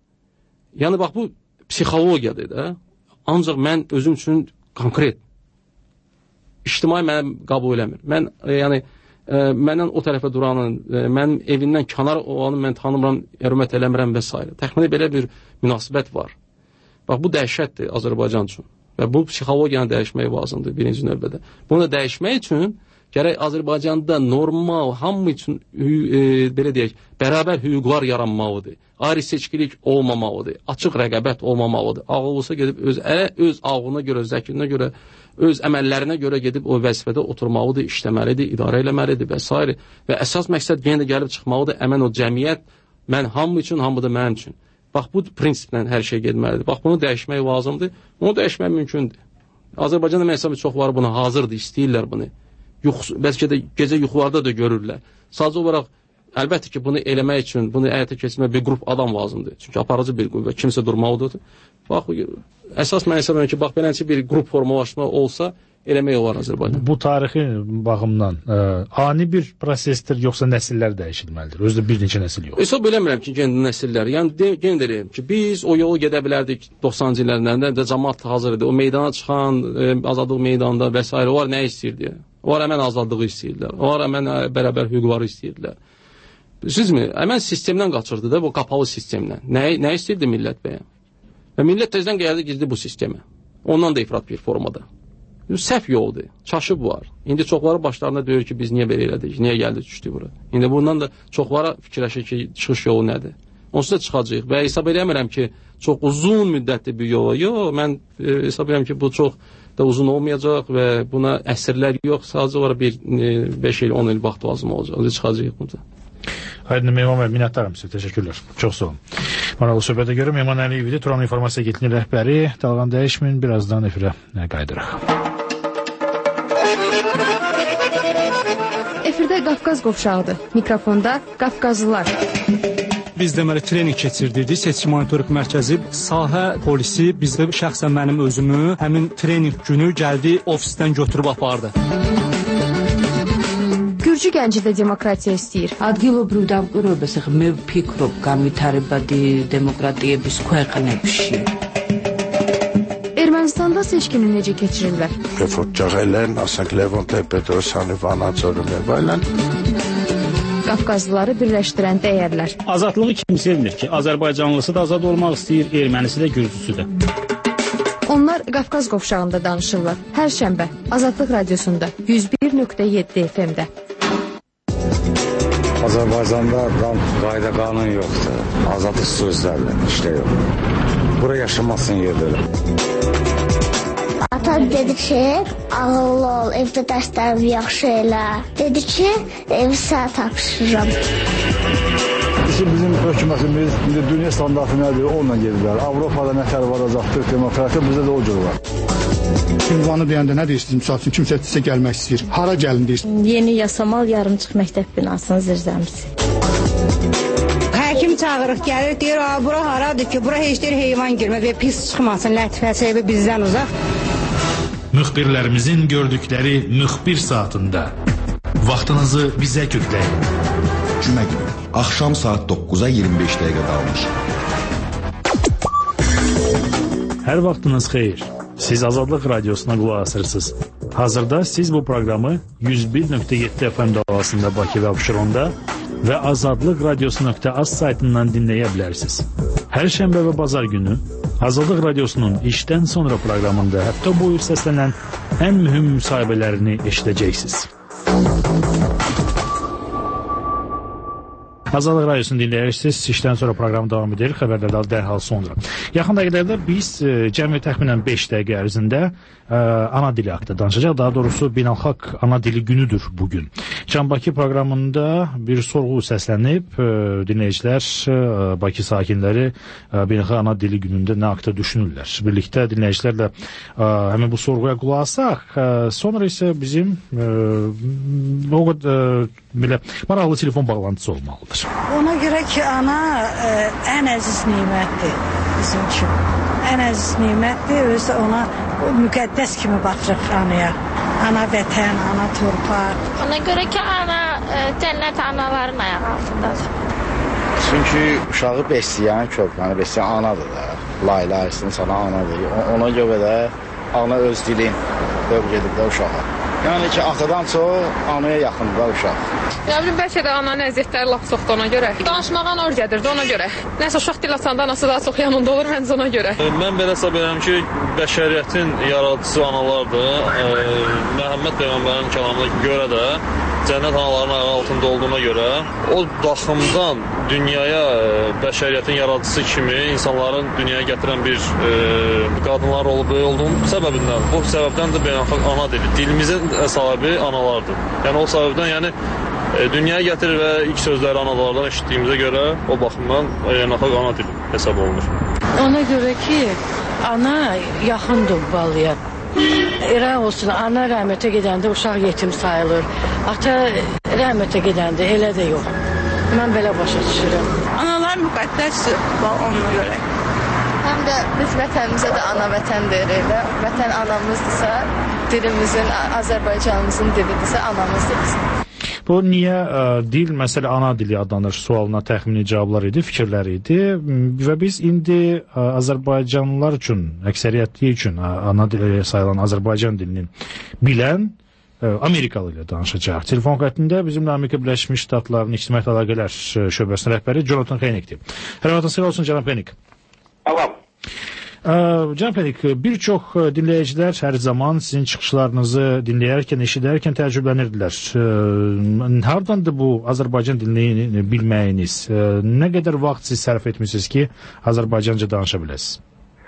Yəni, bax, bu psixologiyadır da. Ancaq mən özüm üçün konkret, ictimai mənə qəbul eləmir. Mən, e, yəni, e, məndən o tərəfə duranın, e, mənim evindən kənar olanı mən tanımıram, hörmət eləmirəm və s. Təxminə belə bir münasibət var. Bax, bu dəhşətdir Azərbaycan üçün. Və bu psixologiyanı dəyişmək lazımdır birinci növbədə. Bunu dəyişmək üçün gərək Azərbaycanda normal, hamı üçün e, belə deyək, bərabər hüquqlar yaranmalıdır. Ayrı seçkilik olmamalıdır. Açıq rəqabət olmamalıdır. Ağıl olsa gedib öz, ə, öz ağlına görə, öz zəkilinə görə, öz əməllərinə görə gedib o vəzifədə oturmalıdır, işləməlidir, idarə eləməlidir və s. Və əsas məqsəd yenə də gəlib çıxmalıdır. Əmən o cəmiyyət, mən hamı üçün, hamı da mənim üçün. Bax, bu prinsiplə hər şey gedməlidir. Bax, bunu dəyişmək lazımdır. Bunu dəyişmək mümkündür. Azərbaycanda mən hesabı çoxları buna hazırdır, istəyirlər bunu. Yuxu, bəlkə də gecə yuxularda da görürlər. Sadəcə olaraq, əlbəttə ki, bunu eləmək üçün, bunu həyata keçirmək bir qrup adam lazımdır. Çünki aparıcı bir qrup və kimsə durmalıdır. Bax, əsas mən hesab edirəm ki, bax, beləncə bir qrup formalaşma olsa, eləmək olar Azərbaycan. Bu tarixi baxımdan ə, ani bir prosesdir, yoxsa nəsillər dəyişilməlidir? Özdə bir neçə nəsil yox. Hesab eləmirəm ki, gəndə nəsillər. Yəni, yenə deyirəm ki, biz o yolu gedə bilərdik doxsanıncı illərində də cəmaət hazır idi. O meydana çıxan, e, azadlıq meydanında və s. Onlar nə istəyirdi? Onlar həmən azadlığı istəyirdilər. Onlar həmən bərabər hüquqları istəyirdilər. Sizmi? Həmən sistemdən qaçırdı da, bu qapalı sistemdən. Nə, nə istəyirdi millət bəyə? Və millət tezdən gəldi girdi bu sistemə. Ondan da ifrat bir formada. Səhv yoldur, çaşıb var. İndi çoxları başlarına deyir ki, biz niyə belə elədik, niyə gəldi düşdük bura. İndi bundan da çoxlara fikirləşir ki, çıxış yolu nədir? Onsuz da çıxacaq və hesab eləmirəm ki, çox uzun müddətli bir yola. Yox, mən e, hesab edirəm ki, bu çox da uzun olmayacaq və buna əsrlər yox, sadəcə olaraq bir beş il, on il vaxt lazım olacaq. Özü çıxacaq burada. Aydın Mehman bəy, minnətdarım sizə, təşəkkürlər. Çox sağ olun. Maraqlı söhbətə görə Mehman Əliyev idi, Turan İnformasiya Agentliyi rəhbəri. Dalğan dəyişməyin, birazdan efirə qayıdırıq. Efirdə Qafqaz qovşağıdır. Mikrofonda Qafqazlılar. Biz deməli trening keçirdirdik. Seçki monitorinq mərkəzi, sahə polisi bizdə şəxsən mənim özümü həmin trening günü gəldi ofisdən götürüb apardı. Gürcü gənci də demokratiya istəyir. ადგილობრივ დამკვირვებელს ახლა მე ვფიქრობ განვითარებადი დემოკრატიების ქვეყნებში. Ermənistanda seçkini necə keçirirlər? Refoçaqələn, asaq Levon Petrosyanı, Vanaçorunu və ilə Qafqazlıları birləşdirən dəyərlər. Azadlığı kim sevmir ki? Azərbaycanlısı da azad olmaq istəyir, ermənisi də, gürcüsü də. Onlar Qafqaz qovşağında danışırlar. Hər şənbə Azadlıq Radiosunda yüz bir nöqtə yeddi F M-də. Azərbaycanda qan, qayda qanun yoxdur. Azadlıq sözlərlə işlə yox. Bura yaşamasın yerdə. Atam dedi ki, ağıllı ol, evdə dərslərimi yaxşı elə. Dedi ki, evi sənə tapşırıram. Bizim hökumətimiz dünya standartı nədir, onunla gedirlər. Avropada nətər varacaqdır, demokratiya bizdə də o cür var. Ünvanı deyəndə nə deyirsin? Misal üçün, kimsə sizə gəlmək istəyir. Hara gəlin deyirsin? Yeni Yasamal yarımçıq məktəb binasının zirzəmisi. Həkim çağırıq gəlir, deyir, bura haradır ki, bura heç deyir heyvan girmə və pis çıxmasın, lətifəsi evi bizdən uzaq. Müxbirlərimizin gördükləri müxbir saatında vaxtınızı bizə kökləyin. Cümə günü, axşam saat doqquza iyirmi beş dəqiqə qalmış. Hər vaxtınız xeyir. Siz Azadlıq Radiosuna qulaq asırsınız. Hazırda siz bu proqramı yüz bir nöqtə yeddi F M dalğasında Bakı və Abşeronda və azadlıq radiosu nöqtə az saytından dinləyə bilərsiniz. Hər şənbə və bazar günü Azadlıq Radiosunun işdən sonra proqramında həftə boyu səslənən ən mühüm müsahibələrini eşidəcəksiniz. Azadlıq Radiosunu dinləyirsiniz. İşdən sonra proqram davam edir. Xəbərlərdən dərhal sonra. Yaxın dəqiqələrdə biz e, cəmi təxminən beş dəqiqə ərzində e, ana dili haqqında danışacaq. Daha doğrusu beynəlxalq ana dili günüdür bugün. Can-Bakı proqramında bir sorğu səslənib. E, dinləyicilər, e, Bakı sakinləri e, beynəlxalq ana dili günündə nə haqqında düşünürlər. Birlikdə dinləyicilərlə e, həmin bu sorğuya qulaq asaq. E, sonra isə bizim e, o qədər e, belə maraqlı telefon bağlantısı olmalıdır. Ona görə ki, ana ə, ən əziz nimətdir bizim üçün. Ən əziz nimətdir, özü ona müqəddəs kimi baxırıq anaya. Ana vətən, ana torpaq. Ona görə ki, ana ə, cənnət anaların ayağı altındadır. Çünki uşağı besləyən körpəni besləyən anadır da. Layla ayısın sana anadır. Ona görə də ana öz dilin övq edib də uşağa. Yəni ki, atadan çox anaya yaxındır da uşaq. Ya bilim, bəlkə də ananın əziyyətləri lap çoxdur ona görə. Danışmağa nor gedirdi ona görə. Nəsə uşaq dil açanda anası daha çox yanında olur məncə ona görə. Mən belə hesab edirəm ki, bəşəriyyətin yaradıcısı analardır. E, Məhəmməd Peyğəmbərin kəlamına görə də cənnət anaların ayağı altında olduğuna görə o baxımdan dünyaya bəşəriyyətin yaradıcısı kimi insanların dünyaya gətirən bir e, qadınlar olub olduğunun səbəbindən. Bu səbəbdən də beynəlxalq ana dili. Dilimizin sahibi analardır. Yəni o səbəbdən yəni e, dünyaya gətirir və ilk sözləri analardan eşitdiyimizə görə o baxımdan beynəlxalq ana dili hesab olunur. Ona görə ki, ana yaxındır balaya. İraq olsun, ana rəhmətə gedəndə uşaq yetim sayılır. Ata rəhmətə gedəndə elə də yox. Mən belə başa düşürəm. Analar müqəddəsdir ona görə. Həm də biz vətənimizə də ana vətən deyirik də. Vətən anamızdırsa, dilimizin, Azərbaycanımızın dilidirsə anamızdır bizim. Bu niyə ə, dil, məsələ ana dili adlanır sualına təxmini cavablar idi, fikirlər idi və biz indi ə, Azərbaycanlılar üçün, əksəriyyətli üçün ə, ana dili sayılan Azərbaycan dilinin bilən ə, Amerikalı ilə danışacaq. Telefon xəttində bizimlə Amerika Birləşmiş Ştatlarının İctimaiyyət Əlaqələr şöbəsinin rəhbəri Jonathan Henikdir. Hər vaxtınız xeyir olsun cənab Henik. Tamam. Cənab Henik, bir çox dinləyicilər hər zaman sizin çıxışlarınızı dinləyərkən, eşidərkən təəccüblənirdilər. Hardandır bu Azərbaycan dilini bilməyiniz? Nə qədər vaxt siz sərf etmişsiniz ki, Azərbaycanca danışa biləsiniz?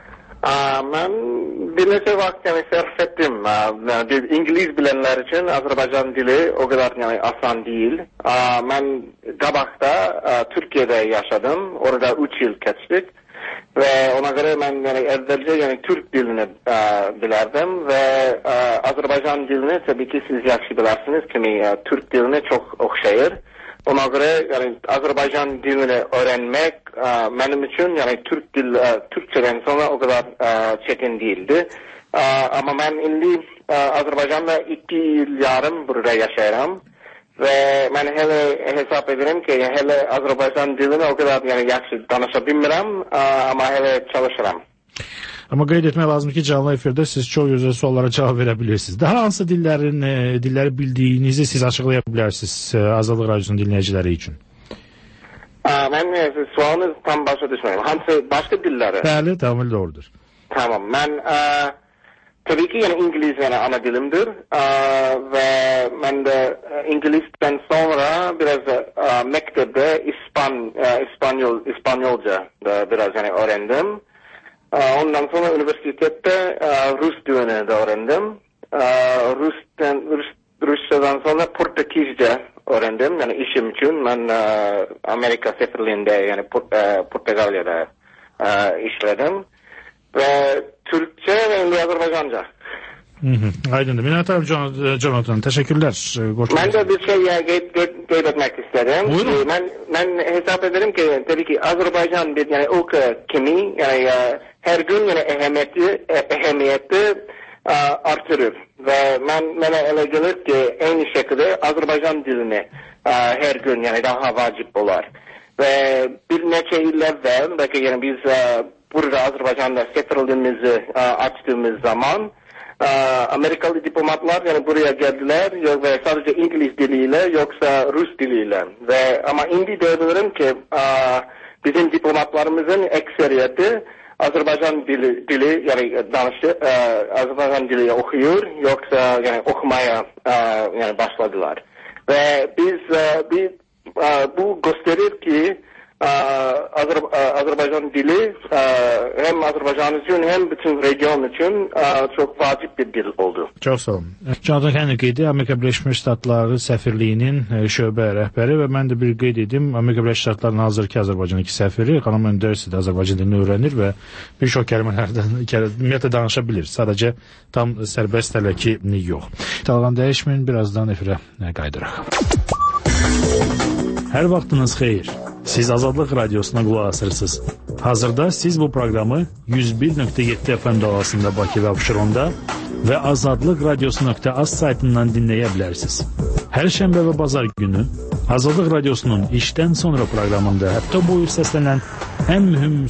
Mən bir neçə vaxt yəni, sərf etdim. İngiliz bilənlər üçün Azərbaycan dili o qədər yəni, asan deyil. Mən qabaqda Türkiyədə yaşadım. Orada üç il keçdik. Və ona görə mən yəni, əvvəlcə yəni, Türk dilini ə, bilərdim və ə, Azərbaycan dilini təbii ki siz yaxşı bilərsiniz kimi ə, Türk dilini çox oxşayır. Ona görə yəni, Azərbaycan dilini öğrenmək ə, mənim üçün yəni, Türk dil, ə, Türkçədən sonra o qədər ə, çətin değildi. Ə, amma mən indi ə, Azərbaycanda iki il yarım burada yaşayıram. Və mən hələ hesab edirəm ki, hələ Azərbaycan dilini o qədər yəni, yaxşı danışa bilmirəm, amma hələ çalışıram. Amma qeyd etmək lazım ki, canlı efirdə siz çox gözəl suallara cavab verə bilirsiniz. Daha hansı dillərin, dilləri bildiyinizi siz açıqlaya bilərsiniz Azadlıq Radiosunun dinləyiciləri üçün? Mən sualınız tam başa düşməyim. Hansı başqa dilləri? Bəli, tamamilə doğrudur. Tamam, mən... Ə... Tabii ki yani İngiliz yani ana dilimdir ee, ve ben de İngiliz'den sonra biraz e, mektepte İspan, e, İspanyol, İspanyolca da biraz yani öğrendim. E, ondan sonra üniversitede e, Rus dilini de öğrendim. E, Rus'tan, Rus, Rusçadan sonra Portekizce öğrendim. Yani işim için ben e, Amerika seferliğinde yani e, Portugalia'da e, işledim. Ve Türkçe ve Azerbaycanca. Hı hı, aydındır. Minnətdarım Jonathan. Teşekkürler. Ben de bir şey qeyd etmek istedim. Buyurun. Ben, ben hesap ederim ki tabii ki Azerbaycan bir yani o kimi yani her gün yani ehemmiyeti, ehemmiyeti artırır. Ve ben bana öyle gelir ki aynı şekilde Azerbaycan dilini her gün yani daha vacip olar. Ve bir neçə il evvel belki yani biz burada Azerbaycan'da seferliğimizi açtığımız zaman Amerikalı diplomatlar yani buraya geldiler ve sadece İngiliz diliyle yoksa Rus diliyle ve ama indi diyebilirim ki bizim diplomatlarımızın ekseriyeti Azerbaycan dili, dili yani danışı Azerbaycan dili okuyor yoksa yani okumaya yani başladılar ve biz bir bu gösterir ki Azer, Azerbaycan dili hem Azerbaycan için hem bütün region için çok vacip bir dil oldu. Çox sağ olun. Jonathan Henik idi, Amerika Birləşmiş Ştatları səfirliyinin şöbə rəhbəri və mən də bir qeyd edim, Amerika Birləşmiş Ştatlarının hazırki Azərbaycandakı səfiri xanım Öndersi də Azərbaycan dilini öyrənir və bir çox kəlmələrdən ümumiyyətlə danışa bilir. Sadəcə tam sərbəst hələ ki yox. Dalğan dəyişməyin, birazdan efirə qayıdırıq. Hər vaxtınız xeyir. Siz Azadlıq Radiosuna qulaq asırsınız. Hazırda siz bu proqramı yüz bir nöqtə yeddi F M dalğasında Bakı və Abşeronda və azadlıq radiosu nöqtə az saytından dinləyə bilərsiniz. Hər şənbə və bazar günü Azadlıq Radiosunun işdən sonra proqramında həftə boyu səslənən ən mühüm